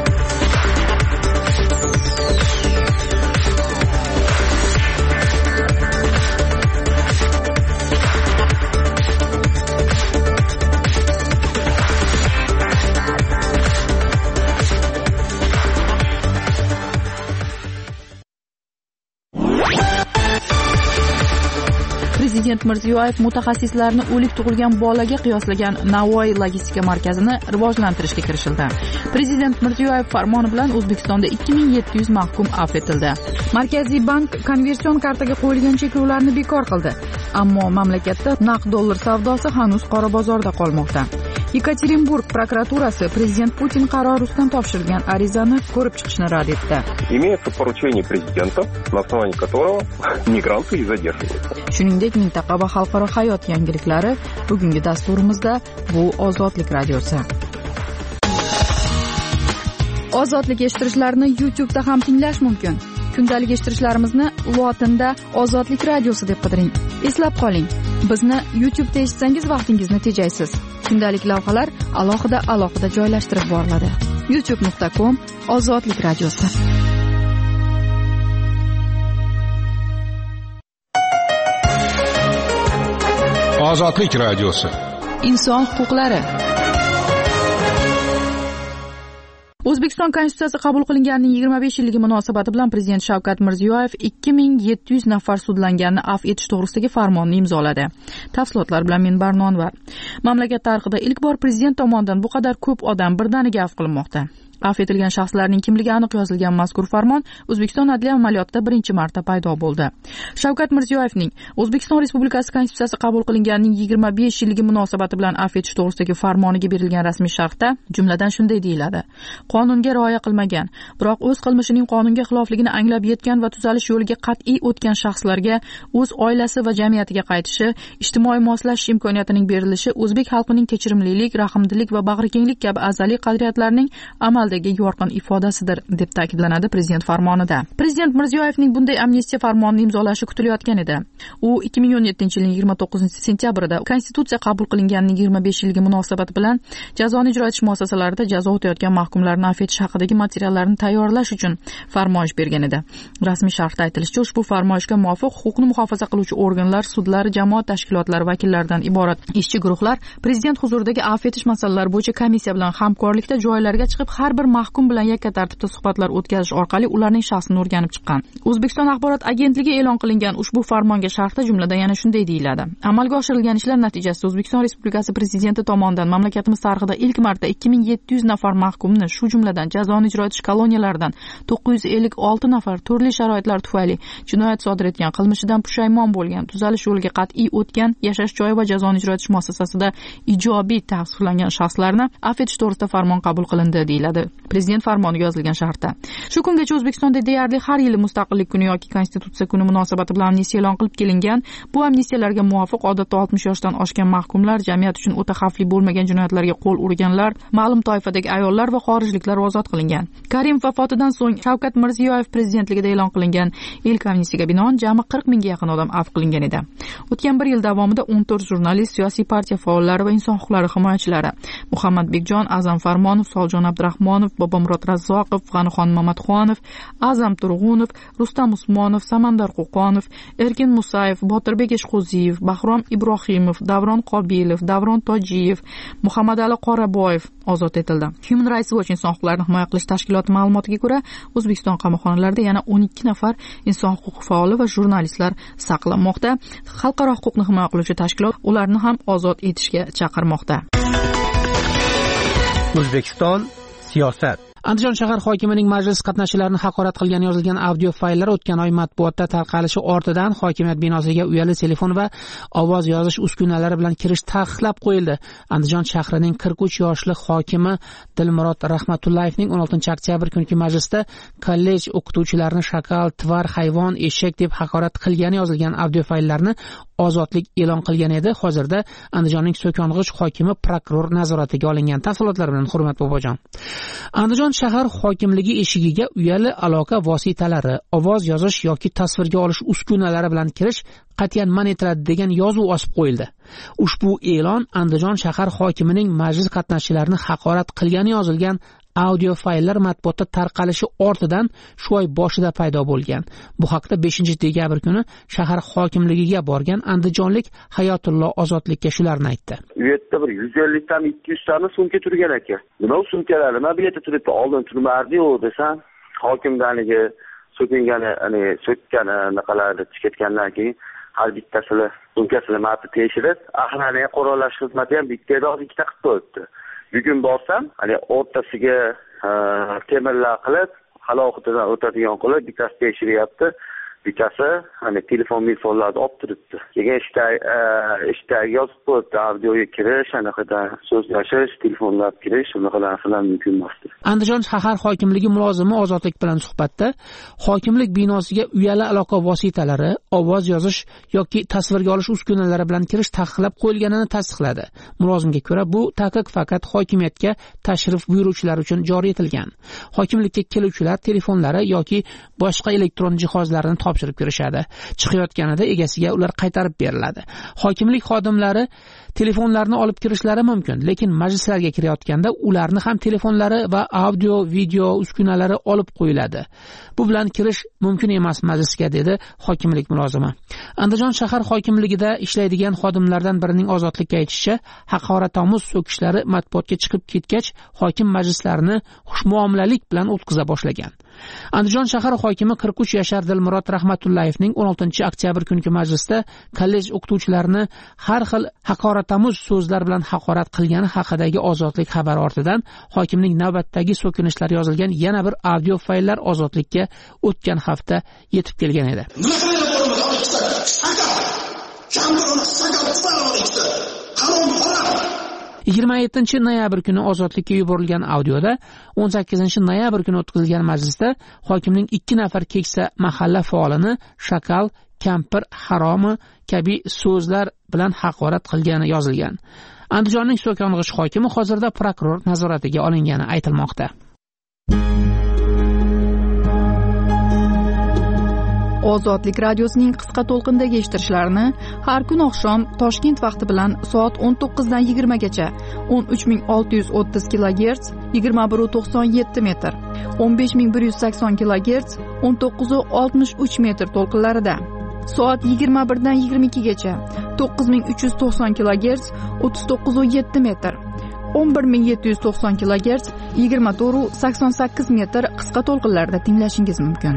Prezident Mirziyoyev mutaxassislarni o'lik tug'ilgan bolaga qiyoslagan Navoiy logistika markazini rivojlantirishga kirishildi. Prezident Mirziyoyev farmoni bilan O'zbekistonda ikki ming yetti yuz mahkum afv etildi. Markaziy bank konversion kartaga qo'yilgan cheklovlarni bekor qildi. Ammo mamlakatda naqd dollar savdosi hanuz qora bozorda qolmoqda. Yekaterinburg prokuraturasi Prezident Putin qarori ustidan topshirilgan arizani ko'rib chiqishni rad etdi. Имеется поручение президента, на основании которого мигранты и задерживаются. Shuningdek, mintaqa va xalqaro hayot yangiliklari bugungi dasturimizda bu Ozodlik radiosi. Ozodlik eshittirishlarni YouTube da ham tinglash mumkin. Kundalik eshittirishlarimizni lotinda Ozodlik radiosi deb qidiring. Eslab qoling, bizni YouTube da eshitsangiz vaqtingizni tejaysiz. Kundalik lavhalar alohida alohida joylashtirib boriladi. youtube nuqta com Ozodlik radiosi. Ozodlik radiosi. Inson huquqlari. O'zbekiston Konstitutsiyasi qabul qilinganining yigirma besh yilligi munosabati bilan Prezident Shavkat Mirziyoyev ikki ming yetti yuz nafar sudlanganni afv etish to'g'risidagi farmonni imzoladi. Tafsilotlar bilan men Barnonova. Mamlakat tarixida ilk bor prezident tomonidan bu qadar ko'p odam birdaniga afv qilinmoqda. Afv etilgan shaxslarning kimligi aniq yozilgan mazkur farmon O'zbekiston adliya amaliyotida birinchi marta paydo bo'ldi. Shavkat Mirziyoyevning O'zbekiston Respublikasi Konstitutsiyasi qabul qilinganining yigirma besh yilligi munosabati bilan afv etish to'g'risidagi farmoniga berilgan rasmiy sharhda jumladan shunday deyiladi: qonunga rioya qilmagan, biroq o'z qilmishining qonunga xilofligini anglab yetgan va tuzalish yo'liga qat'iy o'tgan shaxslarga o'z oilasi va jamiyatiga qaytishi, ijtimoiy moslashish imkoniyatining berilishi o'zbek xalqining kechirimlilik, rahmdillik va bag'rikenglik kabi azaliy qadriyatlarining amal yorqin ifodasidir deb ta'kidlanadi prezident farmonida. Prezident Mirziyoyevning bunday amnistiya farmonini imzolashi kutilayotgan edi. U ikki ming o'n yettinchi yilning yigirma to'qqizinchi sentyabrida Konstitutsiya qabul qilinganining yigirma besh yilligi munosabati bilan jazoni ijro etish muassasalarida jazo o'tayotgan mahkumlarni afv etish haqidagi materiallarni tayyorlash uchun farmoyish bergan edi. Rasmiy sharhda aytilishicha, ushbu farmoyishga muvofiq huquqni muhofaza qiluvchi organlar, sudlar, jamoat tashkilotlari vakillaridan iborat ishchi guruhlar prezident huzuridagi afv etish masalalari bo'yicha komissiya bilan hamkorlikda joylarga chiqib har bir mahkum bilan yakka tartibda suhbatlar o'tkazish orqali ularning shaxsini o'rganib chiqqan. O'zbekiston axborot agentligi e'lon qilingan ushbu farmonga sharhda jumladan yana shunday deyiladi: amalga oshirilgan ishlar natijasida O'zbekiston Respublikasi prezidenti tomonidan mamlakatimiz tarixida ilk marta ikki ming yetti yuz nafar mahkumni, shu jumladan jazoni ijro etish koloniyalaridan to'qqiz yuz ellik olti nafar turli sharoitlar tufayli jinoyat sodir etgan, qilmishidan pushaymon bo'lgan, tuzalish yo'liga qat'iy o'tgan, yashash joyi va jazoni ijro etish muassasasida ijobiy tavsiflangan shaxslarni afv etish to'g'risida farmon qabul qilindi deyiladi prezident farmoniga yozilgan sharhda. Shu kungacha O'zbekistonda deyarli har yili Mustaqillik kuni yoki Konstitutsiya kuni munosabati bilan amnistiya e'lon qilib kelingan. Bu amnistiyalarga muvofiq odatda oltmish yoshdan oshgan mahkumlar, jamiyat uchun o'ta xavfli bo'lmagan jinoyatlarga qo'l urganlar, ma'lum toifadagi ayollar va xorijliklar ozod qilingan. Karimov vafotidan so'ng Shavkat Mirziyoyev prezidentligida e'lon qilingan ilk amnistiyaga binoan jami qirq mingga yaqin odam afv qilingan edi. O'tgan bir yil davomida o'n to'rt jurnalist, siyosiy partiya faollari va inson huquqlari himoyachilari Muhammad Bekjon, Azam Farmonov, Soljon Abdurahmonov, Bobomurod Razzoqov, G'anixon Mamatxonov, Azam Turg'unov, Rustam Usmonov, Samandar Qo'qonov, Erkin Musayev, Botirbek Eshqo'ziyev, Bahrom Ibrohimov, Davron Qobilov, Davron Tojiyev, Muhammadali Qoraboyev ozod etildi. Human Rights Watch inson huquqlarini himoya qilish tashkiloti ma'lumotiga ko'ra, O'zbekiston qamoqxonalarida yana o'n ikki nafar inson huquq faoli va jurnalistlar saqlanmoqda. Xalqaro huquqni himoya qiluvchi tashkilot ularni ham ozod etishga chaqirmoqda. O'zbekiston siyosat. Andijon shahar hokimining majlis qatnashchilarini haqorat qilgani yozilgan audio fayllar o'tgan oy matbuotda tarqalishi ortidan hokimiyat binosiga uyali telefon va ovoz yozish uskunalari bilan kirish taqiqlab qo'yildi. Andijon shahrining qirq uch yoshli hokimi Dilmurod Rahmatullayevning o'n oltinchi oktyabr kungi majlisda kollej o'qituvchilarini shakal, tvar, hayvon, eshak deb haqorat qilgani yozilgan audio fayllarni ozodlik e'lon qilgan edi. Hozirda Andijonning so'kong'ich hokimi prokuror nazoratiga olingan. Tafsilotlar bilan Hurmat Bobojon. Andijon shahar hokimligi eshigiga uyali aloqa vositalari, ovoz yozish yoki tasvirga olish uskunalari bilan kirish qat'iyan man etiladi degan yozuv osib qo'yildi. Ushbu e'lon Andijon shahar hokimining majlis qatnashchilarini haqorat qilgani yozilgan audio fayllar matbuotda tarqalishi ortidan shu oy boshida paydo bo'lgan. Bu haqda beshinchi dekabr kuni shahar hokimligiga borgan andijonlik Hayotullo Ozodlikka shularni aytdi. U yerda bir yuz ellik dan ikki yuz tani sumka turgan ekan. Nima sumkalar, nima bu yerda turibdi? Oldin turmardi-yu desam, hokimdanligi so'kingani, ya'ni so'kkani naqalarni chiqargandan keyin har bittasini sumkasini ma'qul tekshirib, axlaniga qurolash xizmati ham bitta dog' ikkita qilib qo'yibdi. Bugun borsam, hani o'rtasiga temirlar qilib, haloqatidan o'tadigan qilib, bittasi tekshiryapti, bittasi hani telefon telefonlarni olib turibdi. Keyin ishda ishda yozib qo'yibdi, audioga kirish, anaqadan so'zlashish, telefonlar kirish, unaqa narsalar mumkin emas. Andijon shahar hokimligi mulozimi Ozodlik bilan suhbatda hokimlik binosiga uyali aloqa vositalari, ovoz yozish yoki tasvirga olish uskunalari bilan kirish taqiqlab qo'yilganini tasdiqladi. Mulozimga ko'ra, bu taqiq faqat hokimiyatga tashrif buyuruvchilar uchun joriy etilgan. Hokimlikka keluvchilar telefonlari yoki boshqa elektron jihozlarini topshirib kirishadi. Chiqayotganida egasiga ular qaytarib beriladi. Hokimlik xodimlari telefonlarni olib kirishlari mumkin, lekin majlislarga kirayotganda ularni ham telefonlari va audio, video uskunalari olib qo'yiladi. Bu bilan kirish mumkin emas majlisga, dedi hokimlik mulozimi. Andijon shahar hokimligida ishlaydigan xodimlardan birining Ozodlikka aytishicha, haqoratomuz so'kishlari matbuotga chiqib ketgach, hokim majlislarini xushmuomalalik bilan o'tkaza boshlagan. Andijon shahar hokimi qirq uch yashar Dilmurod Rahmatullayevning o'n oltinchi oktyabr kungi majlisda kollej o'qituvchilarini har xil haqoratomuz so'zlar bilan haqorat qilgani haqidagi Ozodlik xabari ortidan hokimning navbatdagi so'kinishlar yozilgan yana bir audio fayllar Ozodlikka o'tgan hafta yetib kelgan edi. yigirma yettinchi noyabr kuni Ozodlikka yuborilgan audioda o'n sakkizinchi noyabr kuni o'tkazilgan majlisda hokimning ikki nafar keksa mahalla faolini shakal, kampir, haromi kabi so'zlar bilan haqorat qilgani yozilgan. Andijonning so'kong'ich hokimi hozirda prokuror nazoratiga olingani aytilmoqda. Ozodlik radiosining qisqa to'lqindagi eshittirishlarini har kun oqshom Toshkent vaqti bilan soat o'n to'qqizdan yigirmagacha o'n uch ming olti yuz o'ttiz kilogerts yigirma bir nuqta to'qson yetti metr, o'n besh ming bir yuz sakson kilogerts o'n to'qqiz nuqta oltmish uch metr to'lqinlarida, soat yigirma birdan yigirma ikkigacha to'qqiz ming uch yuz to'qson kilogerts o'ttiz to'qqiz nuqta yetti metr, o'n bir ming yetti yuz to'qson kilogerts yigirma to'rt nuqta sakson sakkiz metr qisqa to'lqinlarda tinglashingiz mumkin.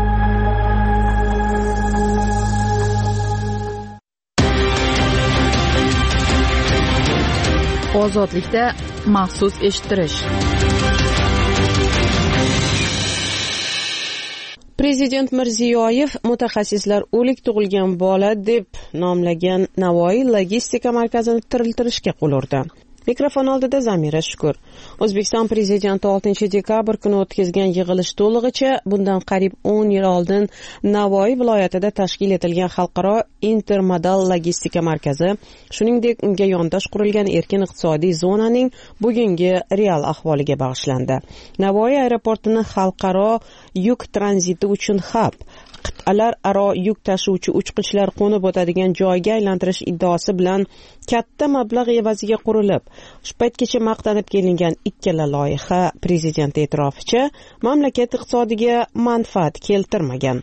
Ozodlikda maxsus eshittirish. Prezident Mirziyoyev mutaxassislar o'lik tug'ilgan bola deb nomlagan Navoiy logistika markazini tiriltirishga qo'l urdi. Mikrofon oldida Zamira Shukur. O'zbekiston prezidenti oltinchi dekabr kuni o'tkazgan yig'ilish to'lig'icha bundan qariyb o'n yil oldin Navoiy viloyatida tashkil etilgan xalqaro intermodal logistika markazi, shuningdek unga yondosh qurilgan erkin iqtisodiy zonaning bugungi real ahvoliga bag'ishlandi. Navoiy aeroportini xalqaro yuk tranziti uchun hab, qit'alar aro yuk tashuvchi uchqunchilar qo'nib o'tadigan joyga aylantirish iddaosi bilan katta mablag' evaziga qurilib, shu paytgacha maqtanib kelingan ikkala loyiha prezident e'tiroficha mamlakat iqtisodiga manfaat keltirmagan.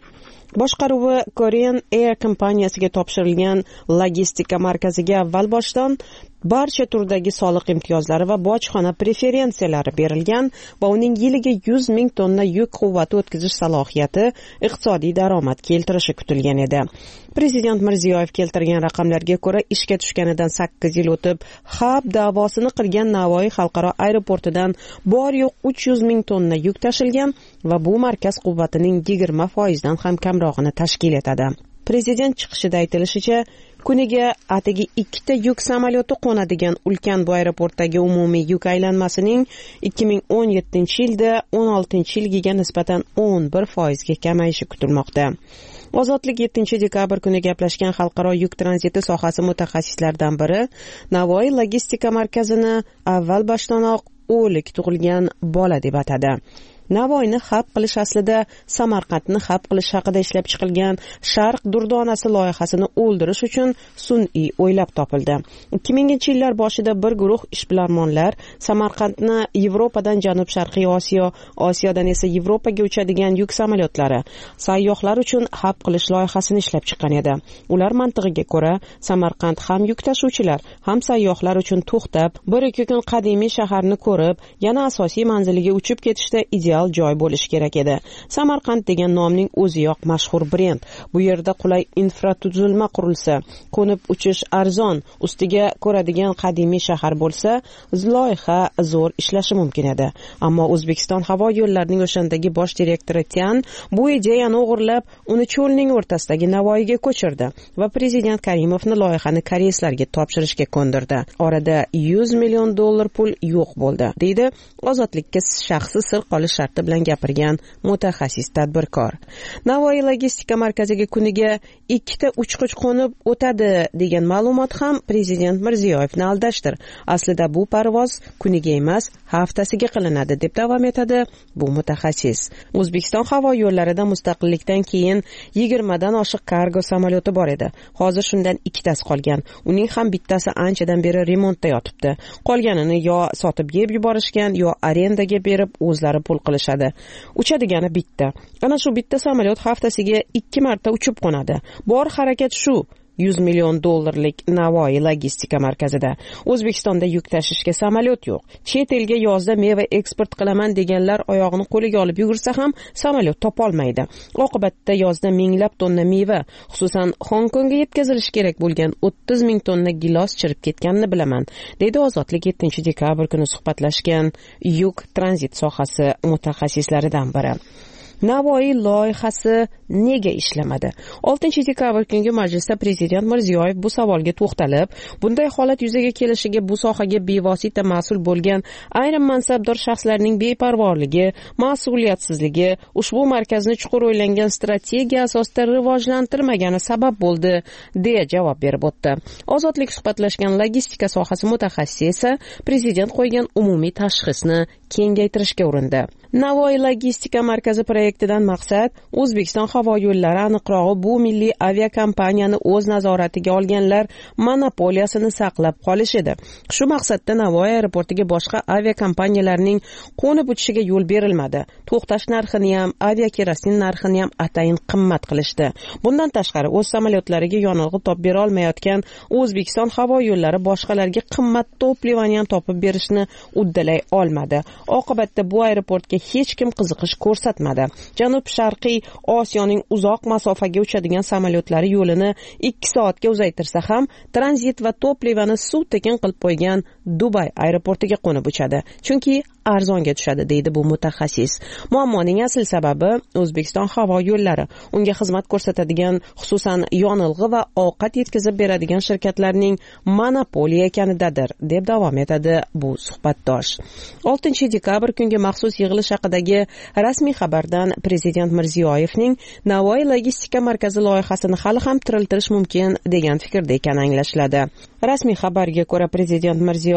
boshqaruvi Korean Air kompaniyasiga topshirilgan logistika markaziga avval boshdan barcha turdagi soliq imtiyozlari va bojxona preferensiyalari berilgan va uning yiliga yuz ming tonna yuk quvvati o'tkazish salohiyati iqtisodiy daromad keltirishi kutilgan edi. Prezident Mirziyoyev keltirgan raqamlarga ko'ra, ishga tushganidan sakkiz yil o'tib, Hab da'vosini qilgan Navoiy xalqaro aeroportidan bor yo'q uch yuz ming tonna yuk tashilgan va bu markaz quvvatining yigirma foiz dan ham kamrog'ini tashkil etadi. Prezident chiqishida aytilishicha, kuniga atigi ikkita yuk samolyoti qo'nadigan ulkan bu aeroportdagi umumiy yuk aylanmasining ikki ming o'n yettinchi yilda o'n oltinchi yilgiga nisbatan o'n bir foizga kamayishi kutilmoqda. Ozodlik yettinchi dekabr kuni gaplashgan xalqaro yuk tranziti sohasi mutaxassislaridan biri Navoiy logistika markazini avval boshdanoq o'lik tug'ilgan bola deb atadi. Navoiyni hab qilish aslida Samarqandni hab qilish haqida ishlab chiqilgan Sharq durdonasi loyihasini o'ldirish uchun sun'iy o'ylab topildi. ikki minginchi yillar boshida bir guruh ishbilarmonlar Samarqandni Yevropadan Janub-Sharqiy Osiyo, Osiyodan esa Yevropaga uchadigan yuk samolyotlari sayyohlar uchun hab qilish loyihasini ishlab chiqqan edi. Ular mantig'iga ko'ra, Samarqand ham yuk tashuvchilar, ham sayyohlar uchun to'xtab, bir ikki kun qadimiy shaharni ko'rib, yana asosiy manziliga uchib ketishda ideal joy bo'lishi kerak edi. Samarqand degan nomning o'ziyoq mashhur brend. Bu yerda qulay infratuzilma qurilsa, qo'nib uchish arzon, ustiga ko'radigan qadimiy shahar bo'lsa, loyiha zo'r ishlashi mumkin edi. Ammo O'zbekiston havo yo'llarining o'shandagi bosh direktori Tian bu ideyani o'g'irlab, uni cho'lning o'rtasidagi Navoiyga ko'chirdi va prezident Karimovni loyihani koreyslarga topshirishga ko'ndirdi. Orada yuz million dollar pul yo'q bo'ldi, deydi Ozodlikka shaxsi sir qolish bilan gapirgan mutaxassis tadbirkor. Navoiy logistika markaziga kuniga ikkita uchqich qo'nib o'tadi degan ma'lumot ham prezident Mirziyoyevni aldashdir. Aslida bu parvoz kuniga emas, haftasiga qilinadi deb davom etadi bu mutaxassis. O'zbekiston havo yo'llarida mustaqillikdan keyin yigirmadan oshiq kargo samolyoti bor edi. Hozir shundan ikkitasi qolgan. Uning ham bittasi anchadan beri remontda yotibdi. Qolganini yo sotib yeb yuborishgan, yo arendaga berib o'zlari pul qilishadi. Uchadigani bitta. Ana shu bitta samolyot haftasiga ikki marta uchib qo'nadi. Bor harakat shu. yuz million dollarlik Navoiy logistika markazida. O'zbekistonda yuk tashishga samolyot yo'q. Chet elga yozda meva eksport qilaman deganlar oyog'ini qo'liga olib yugursa ham samolyot topolmaydi. Oqibatda yozda minglab tonna meva, xususan Hong Kongga yetkazilishi kerak bo'lgan o'ttiz ming tonna gilos chirib ketganini bilaman, dedi Ozodlik yettinchi dekabr kuni suhbatlashgan yuk tranzit sohasi mutaxassislaridan biri. Navoiy loyihasi nega ishlamadi? oltinchi dekabr kungi majlisda prezident Mirziyoyev bu savolga to'xtalib, bunday holat yuzaga kelishiga bu sohaga bevosita mas'ul bo'lgan ayrim mansabdor shaxslarning beparvorligi, mas'uliyatsizligi ushbu markazni chuqur o'ylangan strategiya asosida rivojlantirmagani sabab bo'ldi, deya javob berib o'tdi. Ozodlik suhbatlashgan logistika sohasi mutaxassisi esa prezident qo'ygan umumiy tashxisni kengaytirishga urindi. Navoiy logistika markazi projektidan maqsad O'zbekiston havo yo'llari, aniqrog'i bu milliy aviakompaniyani o'z nazoratiga olganlar monopoliyasini saqlab qolish edi. Shu maqsadda Navoiy aeroportiga boshqa aviakompaniyalarning qo'nib o'tishiga yo'l berilmadi. To'xtash narxini ham, aviakerosin narxini ham atayin qimmat qilishdi. Bundan tashqari o'z samolyotlariga yonilg'i topib bera olmayotgan O'zbekiston havo yo'llari boshqalarga qimmat toplivani ham topib berishni uddalay olmadi. Oqibatda bu aeroportga hech kim qiziqish ko'rsatmadi. Janub-Sharqiy Osiyoning uzoq masofaga uchadigan samolyotlari yo'lini ikki soatga uzaytirsa ham tranzit va toplivani suv tekin qilib qo'ygan Dubay aeroportiga qo'nib uchadi. Chunki arzonga tushadi, deydi bu mutaxassis. Muammoning asl sababi O'zbekiston havo yo'llari unga xizmat ko'rsatadigan, xususan yonilg'i va ovqat yetkazib beradigan shirkatlarning monopoliya ekanidadir, deb davom etadi bu suhbatdosh. oltinchi dekabr kungi maxsus yig'ilish haqidagi rasmiy xabardan prezident Mirziyoyevning Navoiy logistika markazi loyihasini hali ham tiriltirish mumkin degan fikrda ekani anglashiladi. Rasmiy xabarga ko'ra prezident Mirziyoyev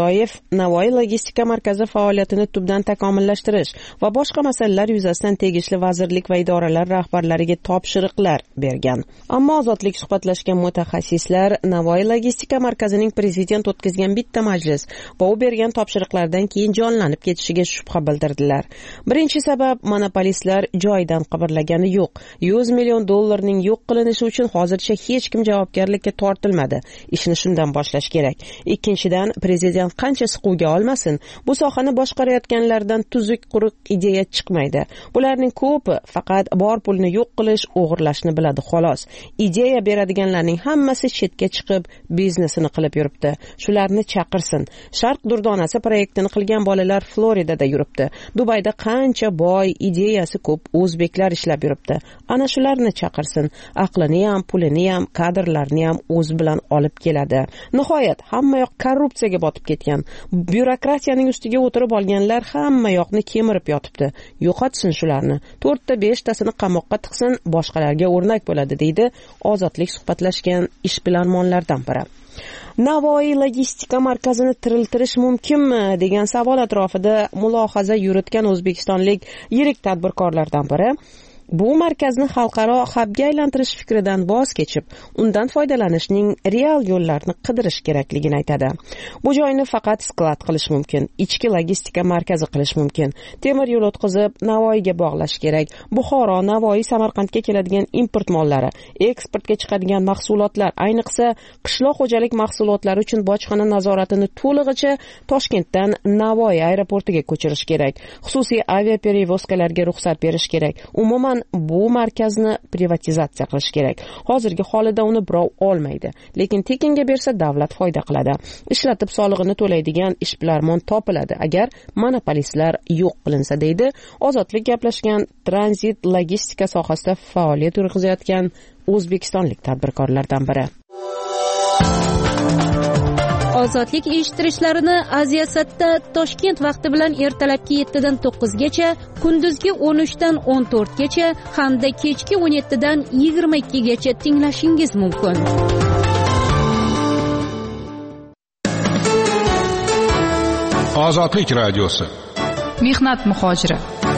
Mirziyoyev Navoiy logistika markazi faoliyatini tubdan takomillashtirish va boshqa masalalar yuzasidan tegishli vazirlik va idoralar rahbarlariga topshiriqlar bergan. Ammo Ozodlik suhbatlashgan mutaxassislar Navoiy logistika markazining prezident o'tkazgan bitta majlis va u bergan topshiriqlardan keyin jonlanib ketishiga shubha bildirdilar. Birinchi sabab, monopolistlar joyidan qimirlagani yo'q. yuz million dollarning yo'q qilinishi uchun hozircha hech kim javobgarlikka tortilmadi. Ishni shundan boshlash kerak. Ikkinchidan, prezident qancha siquvga olmasin, bu sohani boshqarayotganlardan tuzuk quruq ideya chiqmaydi. Bularning ko'pi faqat bor pulni yo'q qilish, o'g'irlashni biladi xolos. Ideya beradiganlarning hammasi chetga chiqib biznesini qilib yuribdi. Shularni chaqirsin. Sharq durdonasi proyektini qilgan bolalar Floridada yuribdi. Dubayda qancha boy, ideyasi ko'p o'zbeklar ishlab yuribdi. Ana shularni chaqirsin. Aqlini ham, pulini ham, kadrlarni ham o'z bilan olib keladi. Nihoyat hamma yoq korrupsiyaga botib ketgan. Byurokratiyaning ustiga o'tirib olganlar hamma yoqni kemirib yotibdi. Yo'qotsin shularni. to'rtta beshtasini qamoqqa tiqsin, boshqalarga o'rnak bo'ladi, deydi Ozodlik suhbatlashgan ishbilarmonlardan biri. Navoiy logistika markazini tiriltirish mumkinmi degan savol atrofida mulohaza yuritgan o'zbekistonlik yirik tadbirkorlardan biri bu markazni xalqaro hubga aylantirish fikridan voz kechib, undan foydalanishning real yo'llarini qidirish kerakligini aytadi. Bu joyni faqat sklad qilish mumkin, ichki logistika markazi qilish mumkin. Temir yo'l o'tkazib Navoiyga bog'lash kerak. Buxoro, Navoiy, Samarqandga keladigan import mollari, eksportga chiqadigan mahsulotlar, ayniqsa qishloq xo'jalik mahsulotlari uchun bojxona nazoratini to'lig'icha Toshkentdan Navoiy aeroportiga ko'chirish kerak. Xususiy aviaperevozkalarga ruxsat berish kerak. Umuman bu markazni privatizatsiya qilish kerak. Hozirgi holida uni birov olmaydi, lekin tekinga bersa davlat foyda qiladi. Ishlatib solig'ini to'laydigan ishbilarmon topiladi agar monopolistlar yo'q qilinsa, deydi Ozodlik gaplashgan tranzit logistika sohasida faoliyat yuritayotgan o'zbekistonlik tadbirkorlardan biri. Ozodlik eshittirishlarini Aziyasatda Toshkent vaqti bilan ertalabki yettidan to'qqizgacha, kunduzgi o'n uchdan o'n to'rtgacha hamda kechki o'n yettidan yigirma ikkigacha tinglashingiz mumkin. Ozodlik radiosi. Mehnat muhojiri.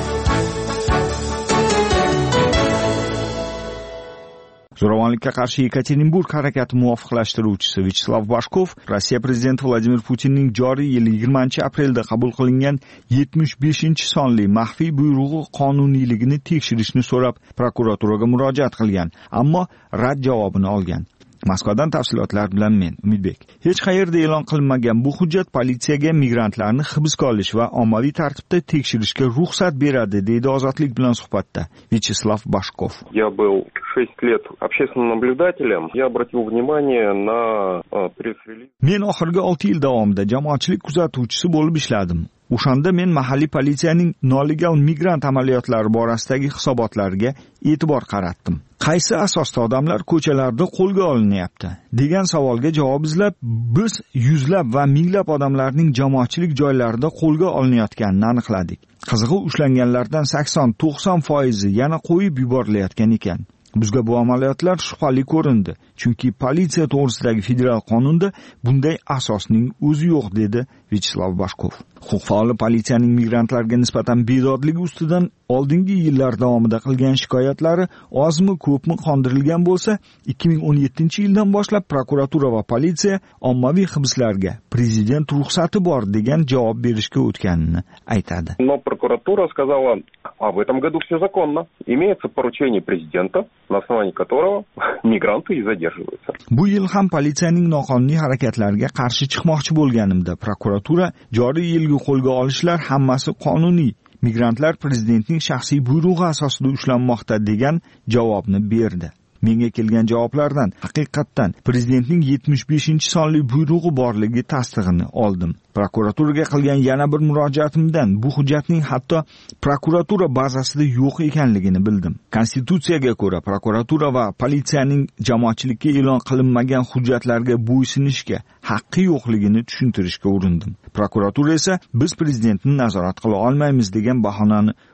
Zo'ravonlikka qarshi Yekaterinburg harakati muvofiqlashtiruvchisi Vyacheslav Bashkov Rossiya prezidenti Vladimir Putinning joriy yil yigirmanchi aprelda qabul qilingan yetmish beshinchi sonli maxfiy buyrug'i qonuniyligini tekshirishni so'rab prokuraturaga murojaat qilgan, ammo rad javobini olgan. Moskvadan tafsilotlar bilan men Umidbek. Hech qayerda e'lon qilinmagan bu hujjat politsiyaga migrantlarni hibsga olish va ommaviy tartibda tekshirishga ruxsat beradi, deydi Ozodlik bilan suhbatda Vyacheslav Bashkov. Я был шесть лет общественным наблюдателем. Я обратил внимание на пресс-релиз. Men oxirgi olti yil davomida jamoatchilik kuzatuvchisi bo'lib ishladim. O'shanda men mahalliy politsiyaning nolegal migrant amaliyotlari borasidagi hisobotlariga e'tibor qaratdim. Qaysi asosda odamlar ko'chalarda qo'lga olinyapti degan savolga javob izlab, biz yuzlab va minglab odamlarning jamoatchilik joylarida qo'lga olinayotganini aniqladik. Qizig'i, ushlanganlardan sakson to'qson foizi yana qo'yib yuborilayotgan ekan. Bizga bu amaliyotlar shubhali ko'rindi, chunki politsiya to'g'risidagi federal qonunda bunday asosning o'zi yo'q, dedi Vyacheslav Bashkov. Huquq faoli politsiyaning migrantlarga nisbatan bedodligi ustidan oldingi yillar davomida qilgan shikoyatlari ozmi ko'pmi qondirilgan bo'lsa, ikki ming o'n yettinchi yildan boshlab prokuratura va politsiya ommaviy hibslarga prezident ruxsati bor degan javob berishga o'tganini aytadi. Но прокуратура сказала, а в этом году все законно. Имеется поручение президента, на основании которого migranты и задерживаются. Bu yil ham politsiyaning noqonuniy harakatlariga qarshi chiqmoqchi bo'lganimda prokuratura joriy yilgi qo'lga olishlar hammasi qonuniy, migrantlar prezidentning shaxsiy buyrug'i asosida ushlanmoqda degan javobni berdi. Menga kelgan javoblardan haqiqatdan prezidentning yetmish beshinchi sonli buyrug'i borligi tasdig'ini oldim. Prokuraturaga qilgan yana bir murojaatimdan bu hujjatning hatto prokuratura bazasida yo'q ekanligini bildim. Konstitutsiyaga ko'ra prokuratura va politsiyaning jamoatchilikka e'lon qilinmagan hujjatlarga bo'ysunishga haqqi yo'qligini tushuntirishga urindim. Prokuratura esa biz prezidentni nazorat qila olmaymiz degan bahonani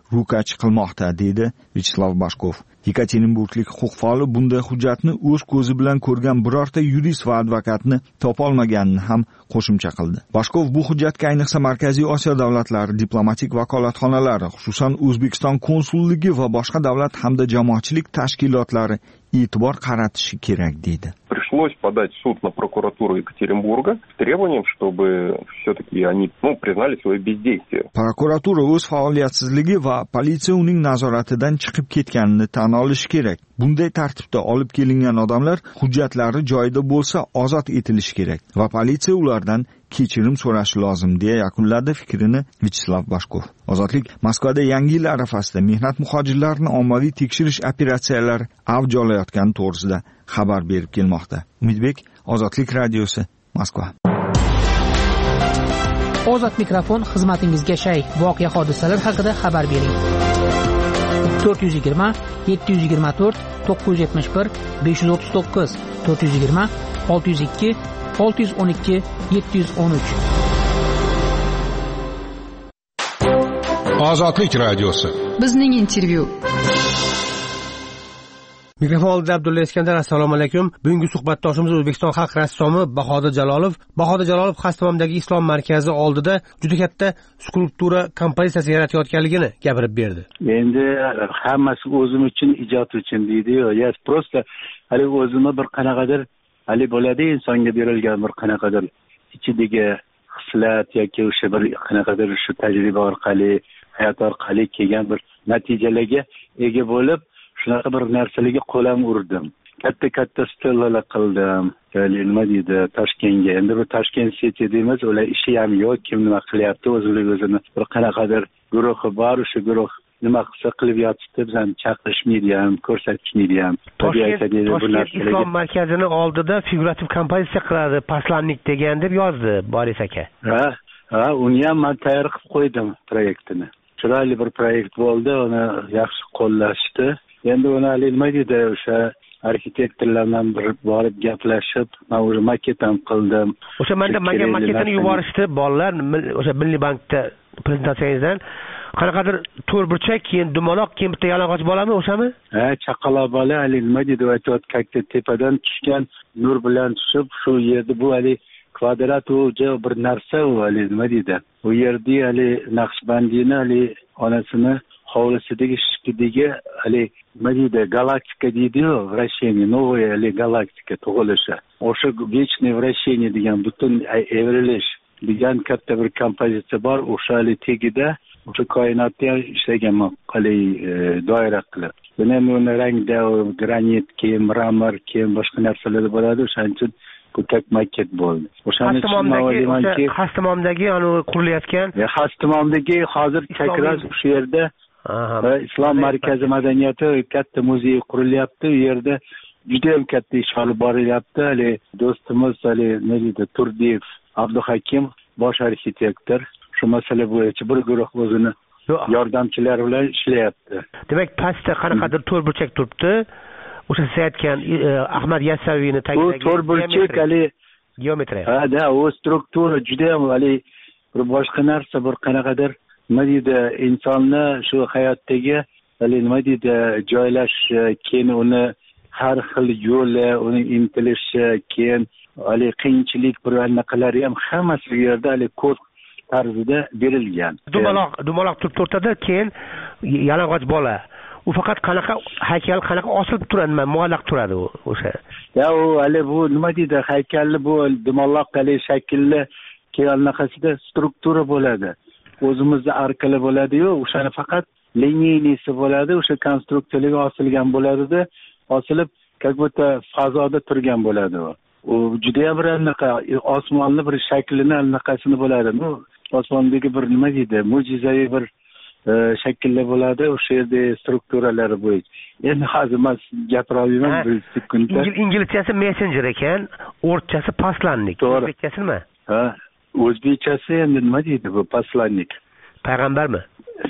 rukachi qilmoqda, dedi Vyacheslav Bashkov. Yekaterinburglik huquq faoli bunday hujjatni o'z ko'zi bilan ko'rgan birorta yurist va advokatni topolmaganini ham qo'shimcha qildi. Bashkov bu hujjatga ayniqsa Markaziy Osiyo davlatlari diplomatik vakolatxonalari, xususan O'zbekiston konsulligi va boshqa davlat hamda jamoatchilik tashkilotlari e'tibor qaratishi kerak deydi. Пришлось подать в суд на прокуратуру Екатеринбурга с требованием, чтобы все-таки они, ну, признали свое бездействие. Prokuratura o'z faoliyatsizligi va politsiya uning nazoratidan chiqib ketganini tan olishi kerak. Bunday tartibda olib kelingan odamlar hujjatlari joyida bo'lsa ozod etilishi kerak va politsiya ulardan kechirim so'rashi lozim, deya yakunladi fikrini Vyacheslav Bashkov. Ozodlik Moskvada Yangi yil arafasida mehnat muhojirlarini ommaviy tekshirish operatsiyalari avj olayotgani to'g'risida xabar berib kelmoqda. Umidbek, Ozodlik radiosi, Moskva. Ozod mikrofon xizmatingizga shay. Voqea hodisalar haqida xabar bering. to'rt yuz yigirma yetti yuz yigirma to'rt to'qqiz yuz yetmish bir besh yuz o'ttiz to'qqiz to'rt yuz yigirma olti yuz ikki olti yuz o'n ikki yetti yuz o'n uch. Ozodlik radiosi. Bizning intervyu. Mikrofon oldida Abdulla Iskandar. Assalomu alaykum. Bugungi suhbatdoshimiz O'zbekiston xalq rassomi Bahodir Jalolov. Bahodir Jalolov Xastomdagi Islom markazi oldida juda katta skulptura kompozitsiyasi yaratayotganligini gapirib berdi. Endi hammasi o'zim uchun, ijod uchun deydi-yu. Ya prosta hali o'zimni bir qanaqadir hali bo'ladi, insonga berilgan bir qanaqadir ichidagi hislat yoki o'sha bir qanaqadir shu tajriba orqali, hayot orqali kelgan bir natijalarga ega bo'lib, shunaqa bir narsalarga qo'lam urdim. Katta-katta stellalar qildim. Ya'ni nima deydi, Toshkentga. Endi bu Toshkent City deymiz, ular ishi ham yo'q, kim nima qilyapti, o'zini o'zini bir qanaqadir guruhi bor, o'sha guruh nima qilsa qilib yotibdi, bizani chaqirishmaydi ham, ko'rsatishmaydi ham. Toshkent Islom markazini oldida figurativ kompozitsiya qiladi, Paslannik degan deb yozdi Boris aka. Ha, ha, uni ham men tayyor qilib qo'ydim proyektini. Chiroyli bir proyekt bo'ldi, uni yaxshi qo'llashdi. Endi uni nima deydi, o'sha arxitektorlardan bir borib gaplashib, men o'sha maket ham qildim. O'sha menda menga maketini yuborishdi bolalar, o'sha Milliy bankda prezentatsiyangizdan. Qanaqadir to'rtburchak, keyin dumaloq, keyin bitta yalang'och bolami o'shami? Ha, chaqaloq bola, hali nima deydi, aytayotganda tepadan tushgan nur bilan tushib, shu yerda bu hali kvadrat u bir narsa, u hali nima deydi. U yerda hali Naqshbandiyni hali onasini hovlisidagi shikidagi hali nima deydi, galaktika deydi-yu, vrashение, новая hali galaktika tug'ilishi. O'sha вечное вращение degan butun evrilish degan katta bir kompozitsiya bor, o'sha hali tegida o'sha koinotda ishlaganman, qalay doira qilib. Buni uni rangda granit, keyin mramor, keyin boshqa narsalar bo'ladi, o'shaning uchun bu tak maket bo'ldi. O'shani Xastomdagi Xastomdagi ani qurilayotgan, Xastomdagi hozir chakras o'sha yerda Islom markazi madaniyati katta muzey qurilyapti. U yerda juda ham katta ish olib borilyapti. Hali do'stimiz hali nima deydi, Turdiyev Abduhakim bosh arxitektor shu masala bo'yicha bir guruh o'zini yordamchilari bilan ishlayapti. Demak, pastda qanaqadir to'rtburchak turibdi. O'sha siz aytgan Ahmad Yasaviyni tagidagi to'rtburchak hali geometriya. Ha, da, u struktura juda ham hali bir boshqa narsa, bir qanaqadir nima deydi, insonni shu hayotdagi hali nima deydi, joylash, keyin uni har xil yo'li, uning intilishi, keyin hali qiyinchilik bir anaqalari ham hammasi bu yerda hali kod tarzida berilgan. Dumaloq, dumaloq turib o'rtada, keyin yalang'och bola. U faqat qanaqa haykal, qanaqa osilib turadi, muallaq turadi o'sha. Ya u hali bu nima deydi, haykalli bu dumaloq hali shaklli keyin anaqasida struktura bo'ladi. O'zimizda arkali bo'ladi-yu, o'shani faqat liniyasi bo'ladi, o'sha konstruksiyaga osilgan bo'ladi-da, osilib как будто fazoda turgan bo'ladi u. U juda ham bir anaqa osmonni bir shaklini anaqasini bo'ladi. Bu osmondagi bir nima deydi, mo'jizaviy bir shakllar bo'ladi, o'sha yerda strukturalari bo'yicha. Endi hozir men gapira olmayman bir sekundda. Inglizchasi messenger ekan, o'rtchasi paslannik. O'zbekchasi nima? Ha, o'zbekchasi endi nima deydi bu paslannik? Payg'ambarmi?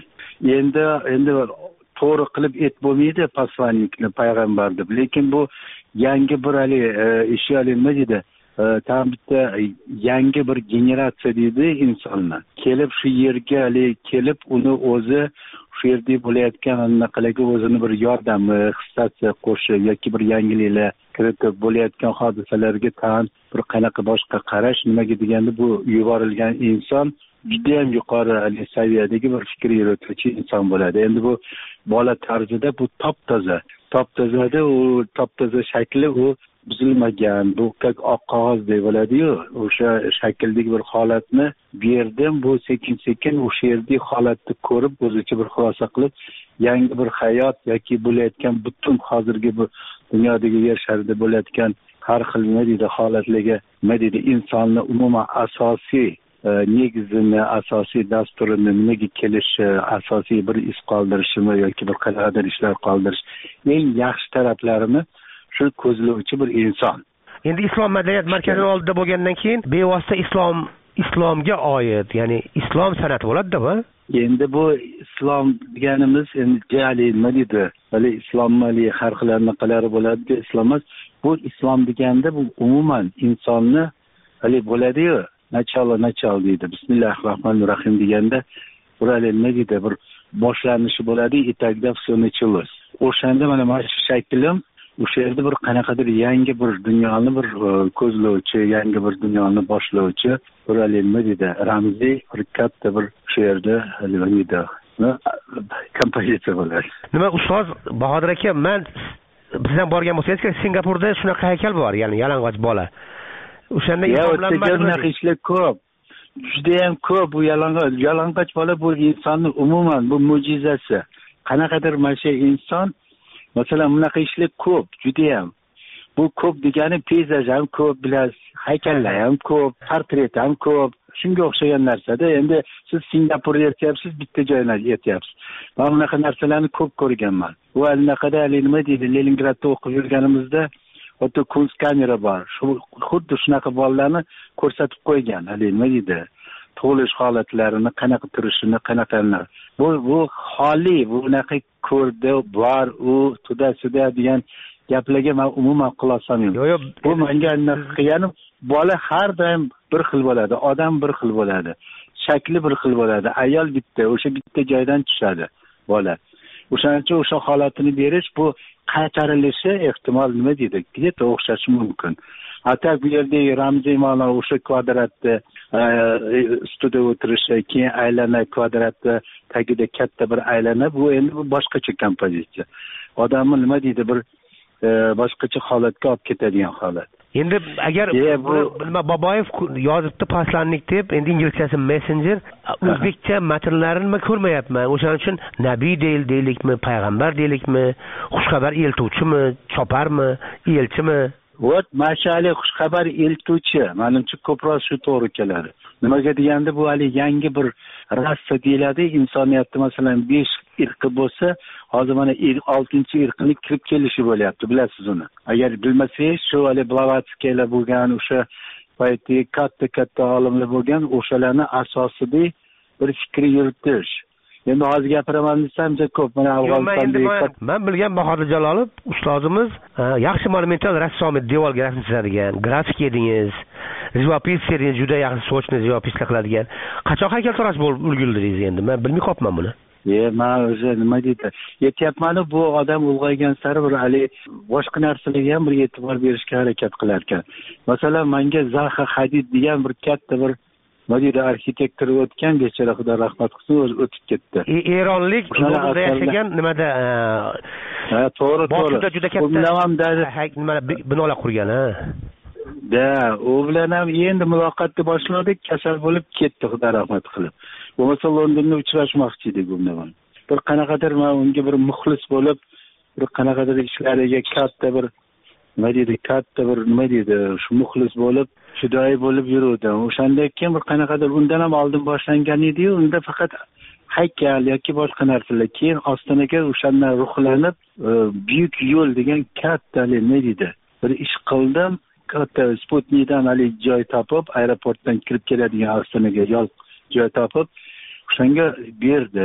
Endi endi to'g'ri qilib et bo'lmaydi paslannikni payg'ambar deb. Lekin bu yangi bir hali ishi hali nima deydi? tam bitta yangi bir generatsiya deydi insonni kelib shu yerga kelib uni o'zi shu yerda bo'layotgan anaqalarga o'zini bir yordami hissasi qo'shib yoki bir yangiliklar kiritib bo'layotgan hodisalarga tan bir qanaqa boshqa qarash nimaga deganda bu yuborilgan inson judayam yuqori saviyadagi bir fikr yurituvchi inson bo'ladi. Endi bu bola tarzida bu top toza top tozada u top toza shakli u buzilmagan, bu oq qog'ozdek bo'ladi-yu, o'sha shakldagi bir holatni berdim, bu sekin sekin o'sha yerdagi holatni ko'rib o'zicha bir xulosa qilib yangi bir hayot yoki bo'layotgan butun hozirgi bu dunyodagi yer sharida bo'layotgan har xil nima deydi holatlarga nima deydi insonni umuman asosiy negizini asosiy dasturini nimaga kelishi asosiy bir iz qoldirishimi yoki bir qanaqadir ishlar qoldirish eng yaxshi taraflarini shu ko'zlovchi bir inson. Endi islom madaniyat markazini oldida bo'lgandan keyin bevosita islom islomga oid, ya'ni islom san'ati bo'ladi-da bu. Endi bu islom deganimiz endi jali nima deydi? Hali islomli har xil anaqalari bo'ladi, islom emas. Bu islom deganda bu umuman insonni hali bo'ladi-yu, nachalo nachal deydi. Bismillahir rohmanir deganda burali nima deydi? Bir boshlanishi bo'ladi, etagda все началось. O'shanda mana mana shu shaklim o'sha yerda bir qanaqadir yangi bir dunyoni bir ko'zlovchi, yangi bir dunyoni boshlovchi bir nima deydi, ramziy bir katta bir shu yerda nima deydi, kompozitsiya bo'ladi. Nima ustoz Bahodir aka, men bizdan borgan bo'lsangiz, Singapurda shunaqa haykal bor, ya'ni yalang'och bola. O'shanda insonlar ishlar ko'p. Juda ham ko'p bu yalang'och, yalang'och bola bu insonning umuman bu mo'jizasi. Qanaqadir mana shu inson masalan bunaqa ishlar ko'p, juda ham. Bu ko'p degani peyzaj ham ko'p, bilasiz, haykallar ham ko'p, portret ham ko'p. Shunga o'xshagan narsada endi siz Singapurda aytyapsiz, bitta joydan aytyapsiz. Men bunaqa narsalarni ko'p ko'rganman. Bu anaqada nima deydi, Leningradda o'qib yurganimizda o'ta kunst kamera bor. Shu xuddi shunaqa bolalarni ko'rsatib qo'ygan. Hali nima deydi? Tug'ilish holatlarini, qanaqa turishini, qanaqalar. Bu bu xoli, bu bunaqa ko'rdi, bor, u tuda-suda degan gaplarga men umuman quloq solmayman. Bu menga anaqa qilgani bola har doim bir xil bo'ladi, odam bir xil bo'ladi, shakli bir xil bo'ladi, ayol bitta, o'sha bitta joydan tushadi bola. O'shaning uchun o'sha holatini berish bu qaytarilishi ehtimol nima deydi, где-то o'xshashi mumkin. Hatta bu yerdagi ramziy ma'no o'sha kvadratda ustida o'tirishi, keyin aylana kvadratda tagida katta bir aylana, bu endi bu boshqacha kompozitsiya. Odamni nima deydi, bir boshqacha holatga olib ketadigan holat. Endi agar bilma Boboyev yozibdi paslanlik deb, endi inglizchasi messenger, o'zbekcha matnlarini nima ko'rmayapman. O'shaning uchun nabiy deyil deylikmi, payg'ambar deylikmi, xushxabar eltuvchimi, choparmi, elchimi? Vot mashali xushxabar eltuvchi, menimcha ko'proq shu to'g'ri keladi. Nimaga deganda bu hali yangi bir rassa deyiladi. Insoniyatda masalan besh irqi bo'lsa, hozir mana oltinchi irqning kirib kelishi bo'lyapti, bilasiz uni. Agar bilmasangiz, shu hali Blavatskiylar bo'lgan, o'sha paytdagi katta-katta olimlar bo'lgan, o'shalarning asosida bir fikr yuritish. Endi hozir gapiraman desam, juda ko'p. Mana Afg'onistonda men bilgan Bahodir Jalolov ustozimiz yaxshi monumental rassom edi, devorga rasm chizadigan, grafik edingiz, живопись edingiz, juda yaxshi sochni живописlar qiladigan. Qachon haykaltarosh bo'lib ulgurdingiz endi? Men bilmay qolibman buni. E, men o'zi nima deydi? Yetyapman, bu odam ulg'aygan sari bir hali boshqa narsalarga ham bir e'tibor berishga harakat qilar ekan. Masalan, menga Zaha Hadid degan bir katta bir Madina arxitektor o'tgan, bechora Xudo rahmat qilsin, o'zi o'tib ketdi. Eronlik Londonda yashagan nimada? Ha, to'g'ri, to'g'ri. Boshida juda katta nima binolar qurgan, ha. Da, u bilan ham endi muloqotni boshladik, kasal bo'lib ketdi, Xudo rahmat qilib. Bo'lmasa Londonda uchrashmoqchi edik u bilan. Bir qanaqadir men unga bir muxlis bo'lib, bir qanaqadir ishlariga katta bir nima deydi, katta bir nima deydi, shu muxlis bo'lib, fidoyi bo'lib yuruvdim. O'shanda keyin bir qanaqadir undan ham oldin boshlangan edi-yu, unda faqat haykal yoki boshqa narsalar. Keyin ostonaga o'shandan ruhlanib, buyuk yo'l degan katta nima deydi, bir ish qildim. Katta Sputnikdan hali joy topib, aeroportdan kirib keladigan ostonaga yo'l joy topib, o'shanga berdim.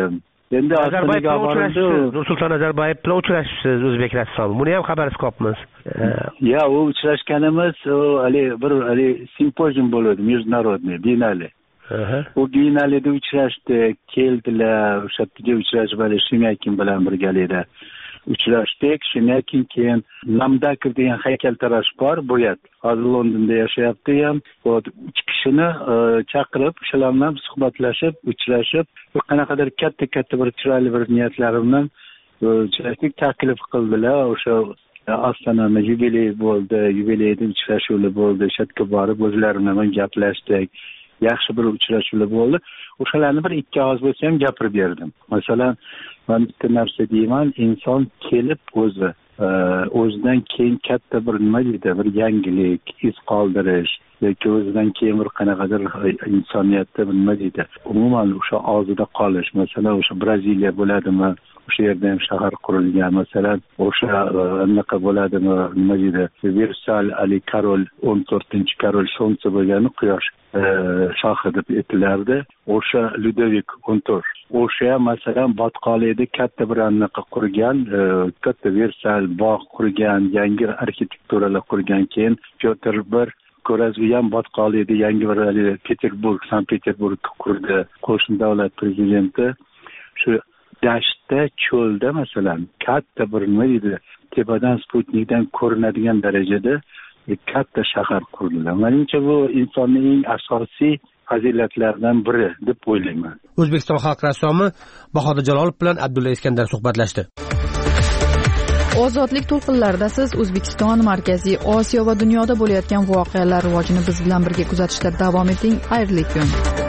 endi Nazarboyev bilan uchrashibsiz, Nursulton Nazarboyev bilan uchrashibsiz, o'zbek rassomi. Buni ham xabarsiz qolibmiz. Ya, u uchrashganimiz hali bir hali simpozium bo'ladi, международный, bienale. U bienaleda uchrashdik, keldilar, o'sha yerga uchrashib, hali Shemyakin bilan birgalikda uchrashdik. Shemyakin keyin Namdakov degan haykaltarash bor, bo'yat. Hozir Londonda yashayapti ham. uch kishini chaqirib, o'shalar bilan suhbatlashib, uchrashib, qanaqadir katta-katta bir chiroyli bir niyatlari bilan uchrashdik, taklif qildilar. O'sha Ostonada yubiley bo'ldi, yubileyda uchrashuvlar bo'ldi. O'sha yerga borib, o'zlari bilan gaplashdik. Yaxshi bir uchrashuvlar bo'ldi. O'shalarni bir ikki og'iz bo'lsa ham gapirib berdim. Masalan, men bitta narsa deyman, inson kelib o'zi o'zidan keyin katta bir nima deydi, bir yangilik, iz qoldirish yoki o'zidan keyin bir qanaqadir insoniyatda bir nima deydi, umuman o'sha og'zida qolish. Masalan, o'sha Braziliya bo'ladimi? O'sha yerda ham shahar qurilgan. Masalan, o'sha anaqa bo'ladimi? Nima deydi? Versal Ali Karol o'n to'rtinchi Karol Solnse bo'lgani quyosh shohi deb aytilardi. O'sha Ludovik o'n to'rt. O'sha masalan botqoqlikda katta bir anaqa qurgan, katta Versal bog' qurgan, yangi arxitekturalar qurgan. Keyin Pyotr bir ko'razi ham botqoqlikda yangi bir Peterburg, Sankt-Peterburg qurdi. Qo'shni davlat prezidenti shu dashtda, cho'lda masalan katta bir nima deydi, tepadan Sputnikdan ko'rinadigan darajada katta shahar qurdilar. Menimcha bu insonning eng asosiy fazilatlaridan biri deb o'ylayman. O'zbekiston xalq rassomi Bahodir Jalolov bilan Abdulla Iskandar suhbatlashdi. Ozodlik to'lqinlarida siz O'zbekiston, Markaziy Osiyo va dunyoda bo'layotgan voqealar rivojini biz bilan birga kuzatishda davom eting. Xayrli kun.